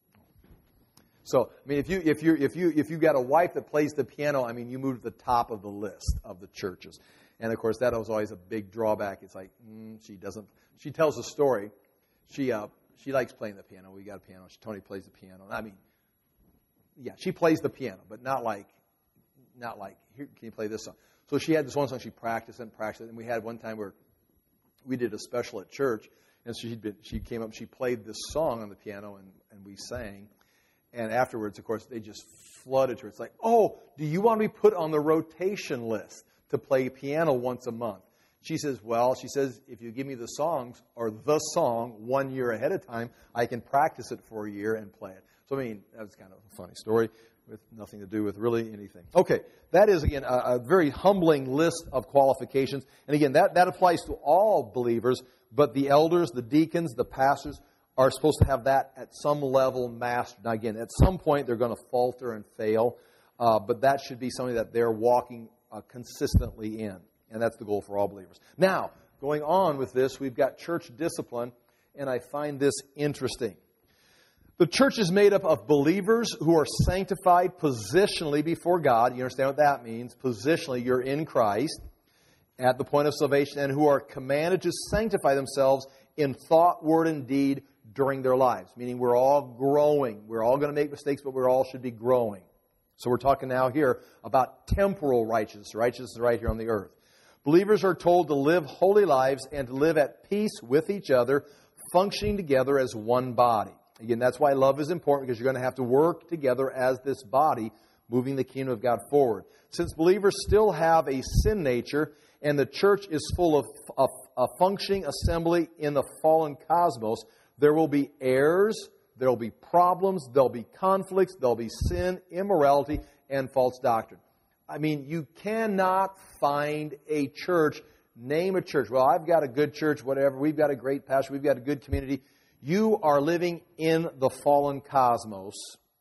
A: So, I mean, if you if you if you if you got a wife that plays the piano, I mean, you move to the top of the list of the churches. And of course, that was always a big drawback. It's like mm, she doesn't. She tells a story. She uh she likes playing the piano. We got a piano. She, Tony plays the piano. I mean. Yeah, she plays the piano, but not like, not like, here, can you play this song? So she had this one song she practiced and practiced it, and we had one time where we did a special at church, and so she'd been, she came up, she played this song on the piano, and, and we sang. And afterwards, of course, they just flooded her. It's like, oh, do you want to be put on the rotation list to play piano once a month? She says, well, she says, if you give me the songs or the song one year ahead of time, I can practice it for a year and play it. So, I mean, that was kind of a funny story with nothing to do with really anything. Okay, that is, again, a, a very humbling list of qualifications. And again, that, that applies to all believers, but the elders, the deacons, the pastors are supposed to have that at some level mastered. Now, again, at some point they're going to falter and fail, uh, but that should be something that they're walking uh, consistently in. And that's the goal for all believers. Now, going on with this, we've got church discipline, and I find this interesting. The church is made up of believers who are sanctified positionally before God. You understand what that means? Positionally, you're in Christ at the point of salvation, and who are commanded to sanctify themselves in thought, word, and deed during their lives. Meaning we're all growing. We're all going to make mistakes, but we all should be growing. So we're talking now here about temporal righteousness. Righteousness is right here on the earth. Believers are told to live holy lives and to live at peace with each other, functioning together as one body. Again, that's why love is important, because you're going to have to work together as this body, moving the kingdom of God forward. Since believers still have a sin nature, and the church is full of a, a functioning assembly in the fallen cosmos, there will be errors, there will be problems, there will be conflicts, there will be sin, immorality, and false doctrine. I mean, you cannot find a church, name a church. Well, I've got a good church, whatever. We've got a great pastor. We've got a good community. You are living in the fallen cosmos.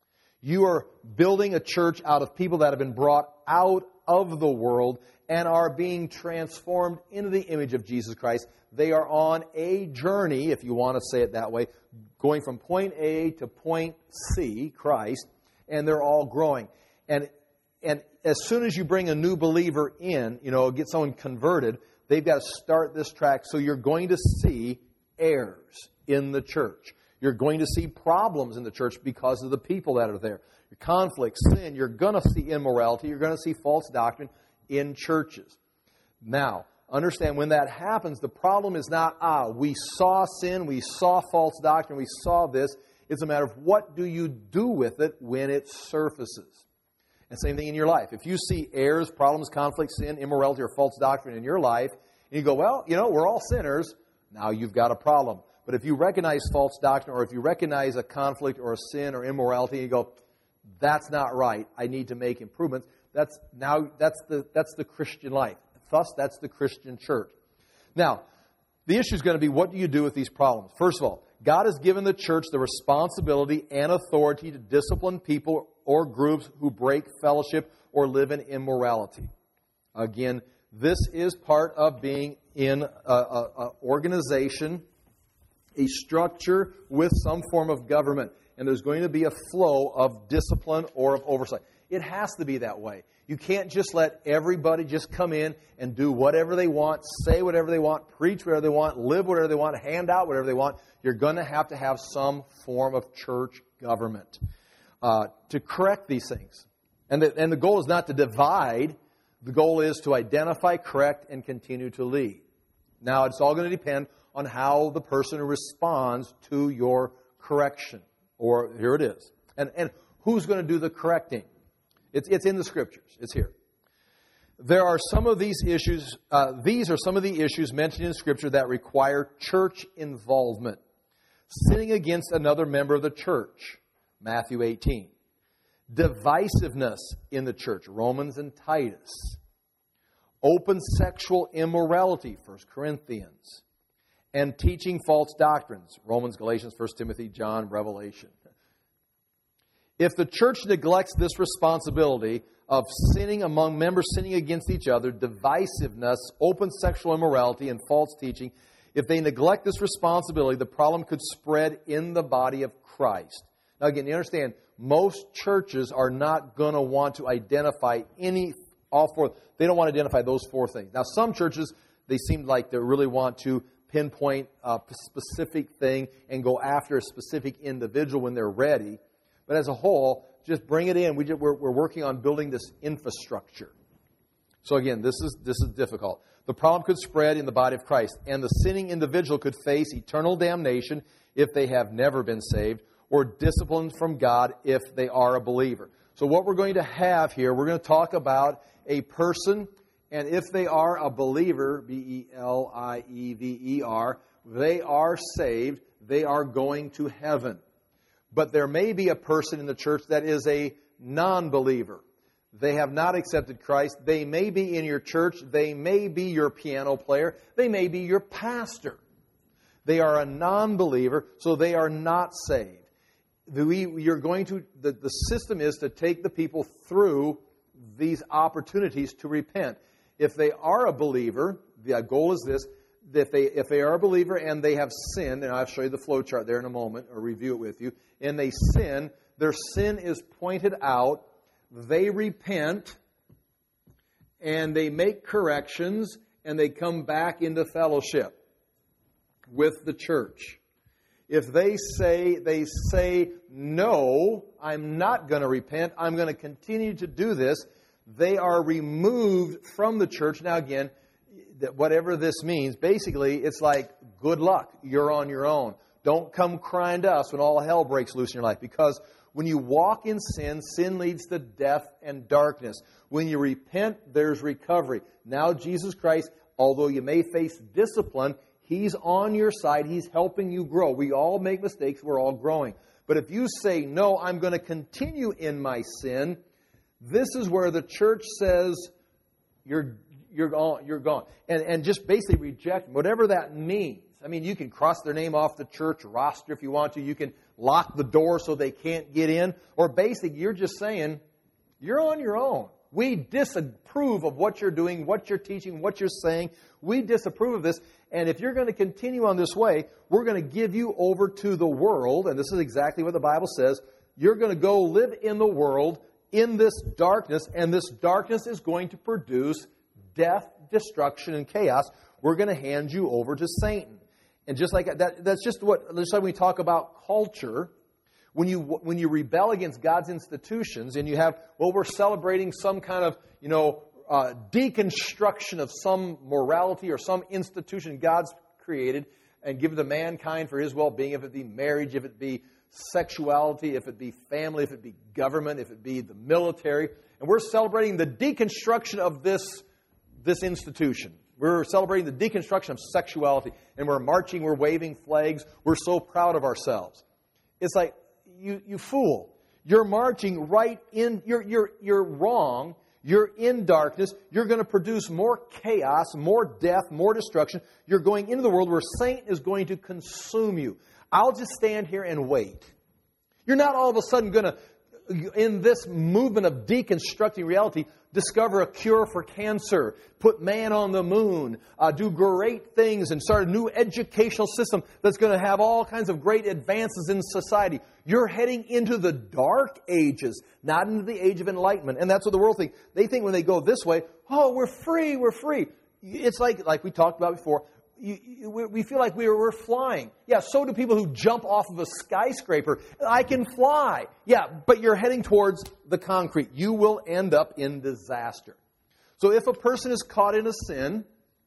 A: You are building a church out of people that have been brought out of the world and are being transformed into the image of Jesus Christ. They are on a journey, if you want to say it that way, going from point A to point C, Christ, and they're all growing. And and as soon as you bring a new believer in, you know, get someone converted, they've got to start this track. So you're going to see errors in the church. You're going to see problems in the church because of the people that are there. Your conflict, sin, you're going to see immorality, you're going to see false doctrine in churches. Now, understand, when that happens, the problem is not, ah, we saw sin, we saw false doctrine, we saw this. It's a matter of what do you do with it when it surfaces. And same thing in your life. If you see errors, problems, conflict, sin, immorality, or false doctrine in your life, and you go, well, you know, we're all sinners, now you've got a problem. But if you recognize false doctrine, or if you recognize a conflict or a sin or immorality, and you go, that's not right, I need to make improvements, that's now that's the that's the Christian life. Thus, that's the Christian church. Now, the issue is going to be, what do you do with these problems? First of all, God has given the church the responsibility and authority to discipline people or groups who break fellowship or live in immorality. Again, this is part of being in an organization, a structure with some form of government. And there's going to be a flow of discipline or of oversight. It has to be that way. You can't just let everybody just come in and do whatever they want, say whatever they want, preach whatever they want, live whatever they want, hand out whatever they want. You're going to have to have some form of church government uh, to correct these things. And the, and the goal is not to divide. The goal is to identify, correct, and continue to lead. Now, it's all going to depend on how the person responds to your correction. Or here it is. And, and who's going to do the correcting? It's, it's in the Scriptures. It's here. There are some of these issues, uh, these are some of the issues mentioned in Scripture that require church involvement. Sinning against another member of the church, Matthew eighteen. Divisiveness in the church, Romans and Titus. Open sexual immorality, First Corinthians. And teaching false doctrines, Romans, Galatians, First Timothy, John, Revelation. If the church neglects this responsibility of sinning among members, sinning against each other, divisiveness, open sexual immorality, and false teaching, if they neglect this responsibility, the problem could spread in the body of Christ. Now again, you understand, most churches are not going to want to identify any, all four, they don't want to identify those four things. Now some churches, they seem like they really want to pinpoint a specific thing and go after a specific individual when they're ready. But as a whole, just bring it in. We just, we're, we're working on building this infrastructure. So again, this is this is difficult. The problem could spread in the body of Christ, and the sinning individual could face eternal damnation if they have never been saved, or discipline from God if they are a believer. So what we're going to have here, we're going to talk about a person, and if they are a believer, B E L I E V E R, they are saved, they are going to heaven. But there may be a person in the church that is a non-believer. They have not accepted Christ. They may be in your church. They may be your piano player. They may be your pastor. They are a non-believer, so they are not saved. We, you're going to, the, the system is to take the people through these opportunities to repent. If they are a believer, the goal is this, if they if they are a believer and they have sinned, and I'll show you the flow chart there in a moment, or review it with you, and they sin, their sin is pointed out, they repent, and they make corrections, and they come back into fellowship with the church. if they say, they say, no, I'm not going to repent, I'm going to continue to do this, they are removed from the church. Now again, whatever this means, basically it's like, good luck, you're on your own. Don't come crying to us when all hell breaks loose in your life. Because when you walk in sin, sin leads to death and darkness. When you repent, there's recovery. Now Jesus Christ, although you may face discipline, He's on your side. He's helping you grow. We all make mistakes. We're all growing. But if you say, no, I'm going to continue in my sin, this is where the church says, you're you're gone. You're gone. And, and just basically reject whatever that means. I mean, you can cross their name off the church roster if you want to. You can lock the door so they can't get in. Or basically, you're just saying, you're on your own. We disapprove of what you're doing, what you're teaching, what you're saying. We disapprove of this. And if you're going to continue on this way, we're going to give you over to the world. And this is exactly what the Bible says. You're going to go live in the world in this darkness. And this darkness is going to produce death, destruction, and chaos. We're going to hand you over to Satan. And just like that, that's just what, just like when we talk about culture, when you when you rebel against God's institutions and you have, well, we're celebrating some kind of, you know, uh, deconstruction of some morality or some institution God's created and given to mankind for His well-being, if it be marriage, if it be sexuality, if it be family, if it be government, if it be the military. And we're celebrating the deconstruction of this, this institution. We're celebrating the deconstruction of sexuality. And we're marching, we're waving flags. We're so proud of ourselves. It's like, you, you fool. You're marching right in, you're, you're, you're wrong. You're in darkness. You're going to produce more chaos, more death, more destruction. You're going into the world where Satan is going to consume you. I'll just stand here and wait. You're not all of a sudden going to, in this movement of deconstructing reality, discover a cure for cancer, put man on the moon, uh, do great things, and start a new educational system that's going to have all kinds of great advances in society. You're heading into the dark ages, not into the age of enlightenment. And that's what the world thinks. They think when they go this way, oh, we're free, we're free. It's like, like we talked about before, You, you, we feel like we're, we're flying. Yeah, so do people who jump off of a skyscraper. I can fly. Yeah, but you're heading towards the concrete. You will end up in disaster. So if a person is caught in a sin,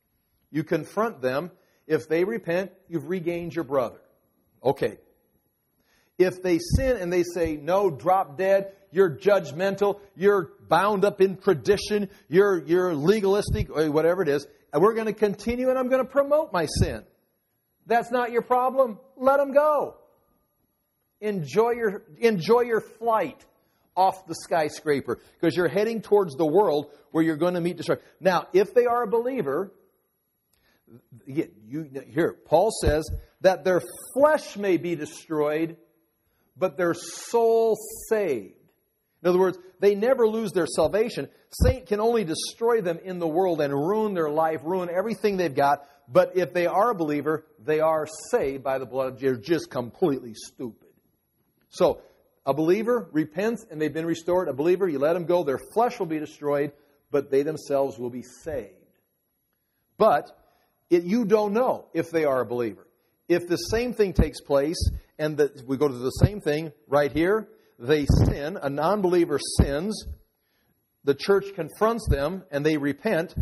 A: you confront them. If they repent, you've regained your brother. Okay. If they sin and they say, no, drop dead, you're judgmental, you're bound up in tradition, you're, you're legalistic, or whatever it is, and we're going to continue and I'm going to promote my sin. That's not your problem. Let them go. Enjoy your, enjoy your flight off the skyscraper because you're heading towards the world where you're going to meet destruction. Now, if they are a believer, you, here, Paul says that their flesh may be destroyed, but their soul saved. In other words, they never lose their salvation. Satan can only destroy them in the world and ruin their life, ruin everything they've got. But if they are a believer, they are saved by the blood of Jesus. They're just completely stupid. So, a believer repents and they've been restored. A believer, you let them go. Their flesh will be destroyed, but they themselves will be saved. But it, you don't know if they are a believer. If the same thing takes place, and the, we go to the same thing right here, they sin, a non-believer sins, the church confronts them, and they repent,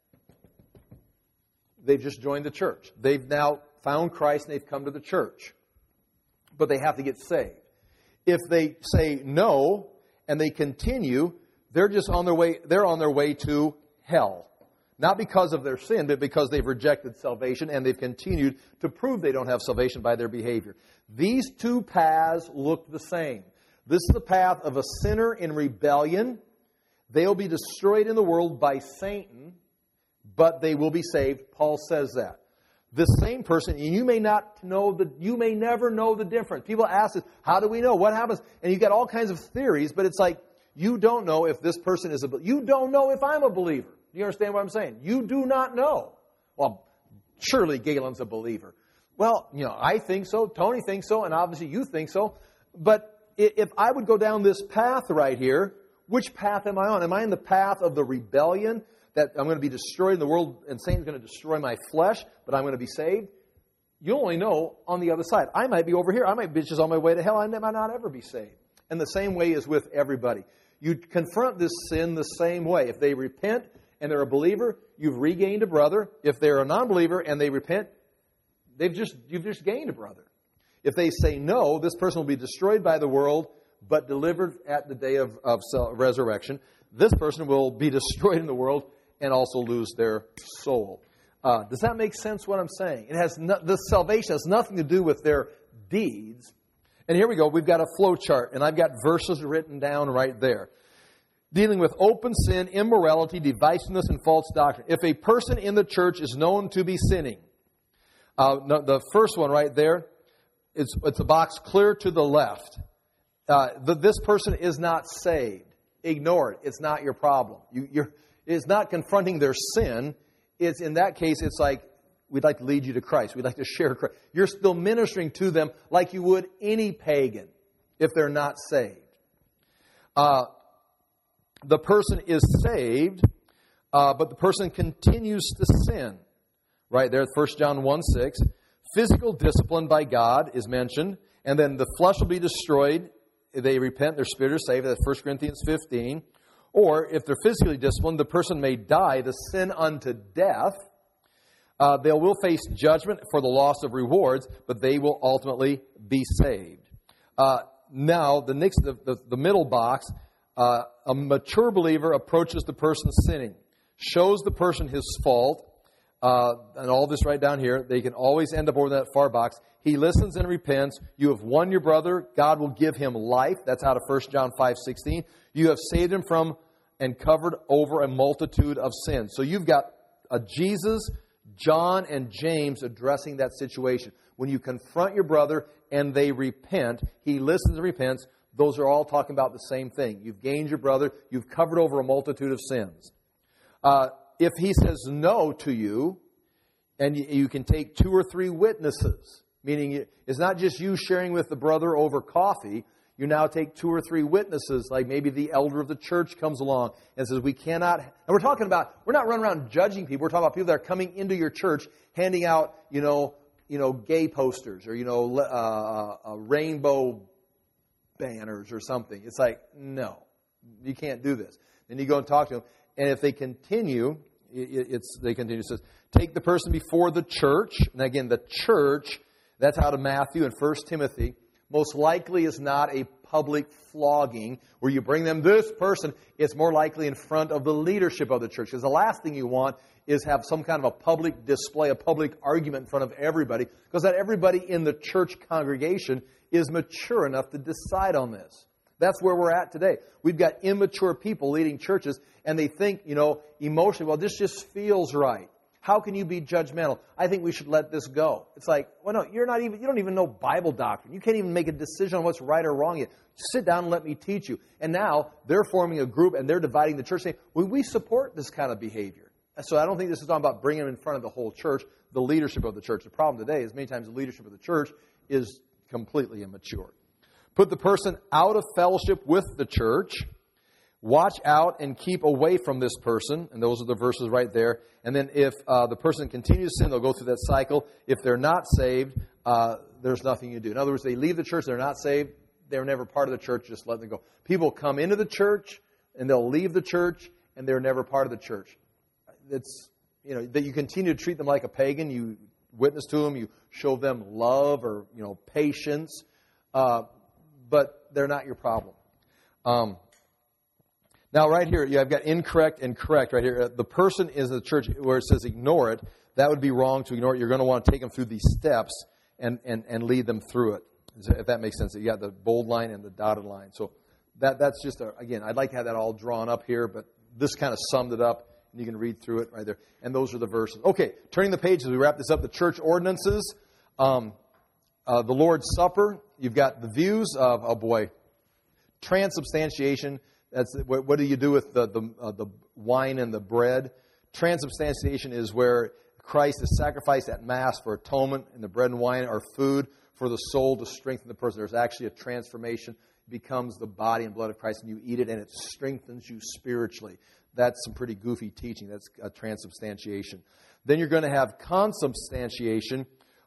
A: they've just joined the church. They've now found Christ, and they've come to the church. But they have to get saved. If they say no, and they continue, they're just on their way, they're on their way to hell. Not because of their sin, but because they've rejected salvation and they've continued to prove they don't have salvation by their behavior. These two paths look the same. This is the path of a sinner in rebellion. They'll be destroyed in the world by Satan, but they will be saved. Paul says that. This same person, and you may not know the, you may never know the difference. People ask us, how do we know? What happens? And you get all kinds of theories, but it's like, you don't know if this person is a believer. You don't know if I'm a believer. Do you understand what I'm saying? You do not know. Well, surely Galen's a believer. Well, you know, I think so. Tony thinks so. And obviously you think so. But if I would go down this path right here, which path am I on? Am I in the path of the rebellion that I'm going to be destroyed in the world and Satan's going to destroy my flesh, but I'm going to be saved? you only know on the other side. I might be over here. I might be just on my way to hell. I might not ever be saved. And the same way is with everybody. You confront this sin the same way. If they repent and they're a believer, you've regained a brother. If they're a non-believer and they repent, they've just you've just gained a brother. If they say no, this person will be destroyed by the world, but delivered at the day of, of resurrection. This person will be destroyed in the world and also lose their soul. Uh, does that make sense what I'm saying? It has no, this salvation has nothing to do with their deeds. And here we go. We've got a flow chart, and I've got verses written down right there. Dealing with open sin, immorality, divisiveness, and false doctrine. If a person in the church is known to be sinning, uh, no, the first one right there, it's, it's a box clear to the left. Uh, the, this person is not saved. Ignore it. It's not your problem. You, you're, it's not confronting their sin. It's in that case, it's like, we'd like to lead you to Christ. We'd like to share Christ. You're still ministering to them like you would any pagan if they're not saved. Uh, the person is saved, uh, but the person continues to sin. Right there, First John one six. Physical discipline by God is mentioned. And then the flesh will be destroyed. They repent, their spirit is saved. That's First Corinthians fifteen. Or if they're physically disciplined, the person may die the sin unto death. Uh, they will face judgment for the loss of rewards, but they will ultimately be saved. Uh, now, the next, the, the, the middle box, uh, a mature believer approaches the person sinning, shows the person his fault, uh, and all this right down here. They can always end up over that far box. He listens and repents. You have won your brother. God will give him life. That's out of First John five sixteen. You have saved him from and covered over a multitude of sins. So you've got a Jesus, John, and James addressing that situation. When you confront your brother and they repent, he listens and repents, those are all talking about the same thing. You've gained your brother. You've covered over a multitude of sins. Uh, if he says no to you, and you, you can take two or three witnesses, meaning it's not just you sharing with the brother over coffee. You now take two or three witnesses, like maybe the elder of the church comes along and says, we cannot, and we're talking about, we're not running around judging people. We're talking about people that are coming into your church, handing out, you know, you know, gay posters or, you know, uh, uh, rainbow banners or something. It's like, no, you can't do this. Then you go and talk to them. And if they continue, it, it's, they continue, it says, take the person before the church. And again, the church, that's out of Matthew and First Timothy. Most likely is not a public flogging where you bring them this person. It's more likely in front of the leadership of the church. Because the last thing you want is have some kind of a public display, a public argument in front of everybody. Because not everybody in the church congregation is mature enough to decide on this. That's where we're at today. We've got immature people leading churches, and they think, you know, emotionally, well, this just feels right. How can you be judgmental? I think we should let this go. It's like, well, no, you're not even, you don't even know Bible doctrine. You can't even make a decision on what's right or wrong yet. Sit down and let me teach you. And now they're forming a group and they're dividing the church, saying, well, we support this kind of behavior. So I don't think this is talking about bringing them in front of the whole church, the leadership of the church. The problem today is many times the leadership of the church is completely immature. Put the person out of fellowship with the church. Watch out and keep away from this person. And those are the verses right there. And then if uh, the person continues to sin, they'll go through that cycle. If they're not saved, uh, there's nothing you do. In other words, they leave the church, they're not saved, they're never part of the church, just let them go. People come into the church, and they'll leave the church, and they're never part of the church. It's, you know, that you continue to treat them like a pagan. You witness to them, you show them love or, you know, patience. Uh, but they're not your problem. Um Now, right here, yeah, I've got incorrect and correct right here. The person is the church where it says ignore it. That would be wrong to ignore it. You're going to want to take them through these steps and, and, and lead them through it, if that makes sense. You got the bold line and the dotted line. So that that's just, a, again, I'd like to have that all drawn up here, but this kind of summed it up, and you can read through it right there. And those are the verses. Okay, turning the page as we wrap this up, the church ordinances, um, uh, the Lord's Supper. You've got the views of, oh boy, transubstantiation. That's what, what do you do with the the, uh, the wine and the bread? Transubstantiation is where Christ is sacrificed at Mass for atonement, and the bread and wine are food for the soul to strengthen the person. There's actually a transformation. It becomes the body and blood of Christ, and you eat it, and it strengthens you spiritually. That's some pretty goofy teaching. That's a transubstantiation. Then you're going to have consubstantiation,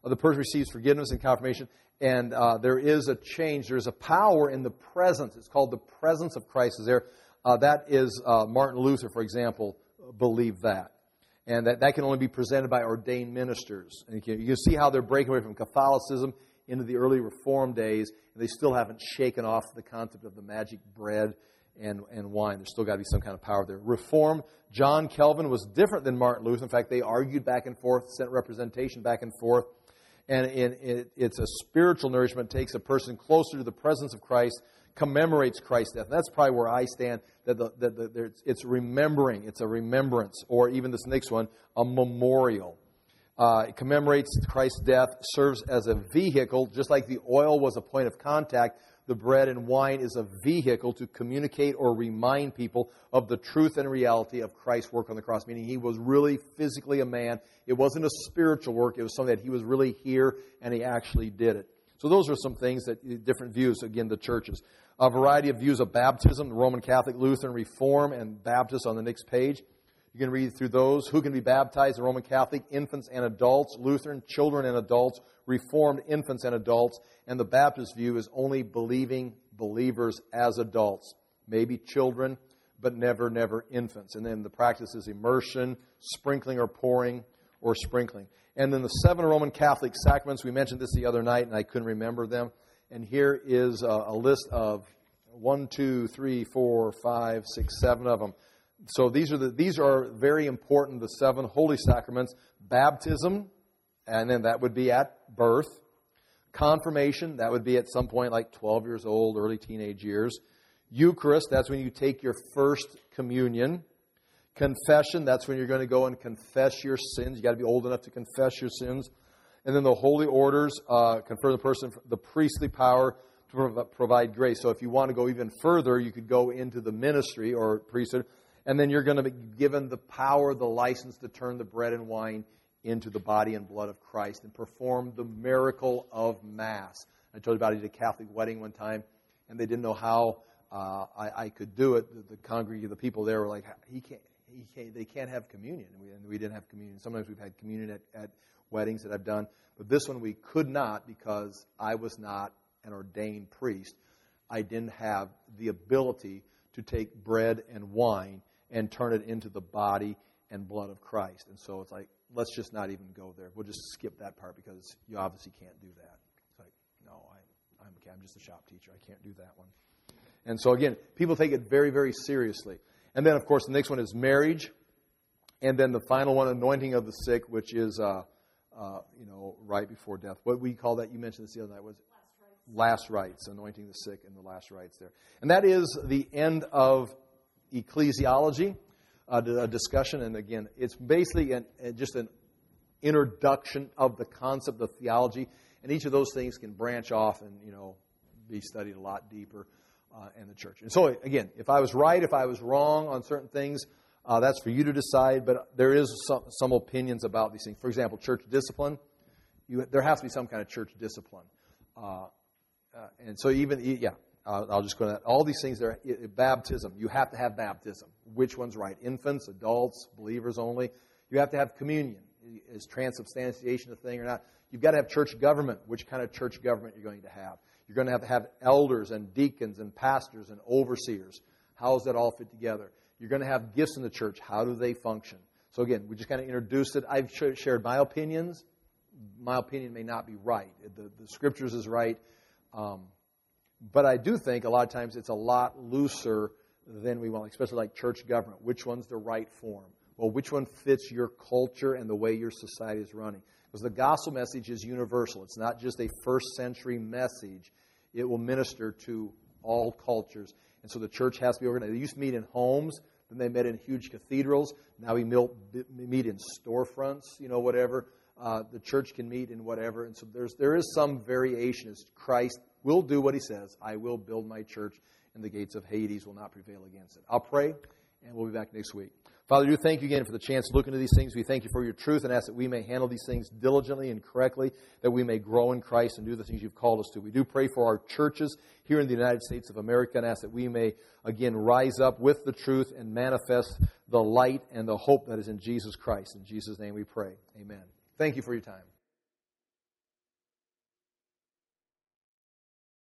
A: Uh, the person receives forgiveness and confirmation, and uh, there is a change. There's a power in the presence. It's called the presence of Christ is there. Uh, that is, uh, Martin Luther, for example, believed that. And that, that can only be presented by ordained ministers. And you can, you can see how they're breaking away from Catholicism into the early Reform days, and they still haven't shaken off the concept of the magic bread and, and wine. There's still got to be some kind of power there. Reform, John Calvin was different than Martin Luther. In fact, they argued back and forth, sent representation back and forth. And it, it, it's a spiritual nourishment, takes a person closer to the presence of Christ, commemorates Christ's death. That's probably where I stand, that, the, that the, it's remembering, it's a remembrance, or even this next one, a memorial. Uh, it commemorates Christ's death, serves as a vehicle, just like the oil was a point of contact, the bread and wine is a vehicle to communicate or remind people of the truth and reality of Christ's work on the cross, meaning He was really physically a man. It wasn't a spiritual work, it was something that He was really here and He actually did it. So those are some things, that different views, again, the churches. A variety of views of baptism, the Roman Catholic, Lutheran, Reform, and Baptist on the next page. You can read through those. Who can be baptized? The Roman Catholic, infants and adults. Lutheran, children and adults. Reformed, infants and adults. And the Baptist view is only believing believers as adults. Maybe children, but never, never infants. And then the practice is immersion, sprinkling or pouring, or sprinkling. And then the seven Roman Catholic sacraments. We mentioned this the other night, and I couldn't remember them. And here is a, a list of one, two, three, four, five, six, seven of them. So these are the these are very important, the seven holy sacraments. Baptism, and then that would be at birth. Confirmation, that would be at some point like twelve years old, early teenage years. Eucharist, that's when you take your first communion. Confession, that's when you're going to go and confess your sins. You've got to be old enough to confess your sins. And then the holy orders uh, confer the person the priestly power to prov- provide grace. So if you want to go even further, you could go into the ministry or priesthood. And then you're going to be given the power, the license to turn the bread and wine into the body and blood of Christ and perform the miracle of Mass. I told you about it at a Catholic wedding one time, and they didn't know how uh, I, I could do it. The, the congregation, the people there were like, he can't, he can't, they can't have communion. And we, and we didn't have communion. Sometimes we've had communion at, at weddings that I've done, but this one we could not because I was not an ordained priest. I didn't have the ability to take bread and wine and turn it into the body and blood of Christ. And so it's like, let's just not even go there. We'll just skip that part because you obviously can't do that. It's like, no, I, I'm, okay, I'm just a shop teacher. I can't do that one. And so again, people take it very, very seriously. And then, of course, the next one is marriage. And then the final one, anointing of the sick, which is, uh, uh, you know, right before death. What we call that, you mentioned this the other night, was last rites. Last rites, anointing the sick and the last rites there. And that is the end of ecclesiology, uh, a discussion. And again, it's basically an, just an introduction of the concept of theology. And each of those things can branch off and, you know, be studied a lot deeper uh, in the church. And so, again, if I was right, if I was wrong on certain things, uh, that's for you to decide. But there is some, some opinions about these things. For example, church discipline. You, there has to be some kind of church discipline. Uh, uh, and so even, yeah, uh, I'll just go to that. All these things there. Baptism. You have to have baptism. Which one's right? Infants, adults, believers only. You have to have communion. Is transubstantiation a thing or not? You've got to have church government. Which kind of church government you're going to have? You're going to have to have elders and deacons and pastors and overseers. How does that all fit together? You're going to have gifts in the church. How do they function? So again, we just kind of introduced it. I've shared my opinions. My opinion may not be right. The, the Scriptures is right. Um, but I do think a lot of times it's a lot looser than we want, especially like church government. Which one's the right form? Well, which one fits your culture and the way your society is running? Because the gospel message is universal. It's not just a first century message. It will minister to all cultures. And so the church has to be organized. They used to meet in homes. Then they met in huge cathedrals. Now we meet in storefronts, you know, whatever. Uh, the church can meet in whatever. And so there's there is some variation as Christ will do what He says. I will build my church, and the gates of Hades will not prevail against it. I'll pray, and we'll be back next week. Father, we do thank you again for the chance to look into these things. We thank you for your truth and ask that we may handle these things diligently and correctly, that we may grow in Christ and do the things you've called us to. We do pray for our churches here in the United States of America and ask that we may, again, rise up with the truth and manifest the light and the hope that is in Jesus Christ. In Jesus' name we pray. Amen. Thank you for your time.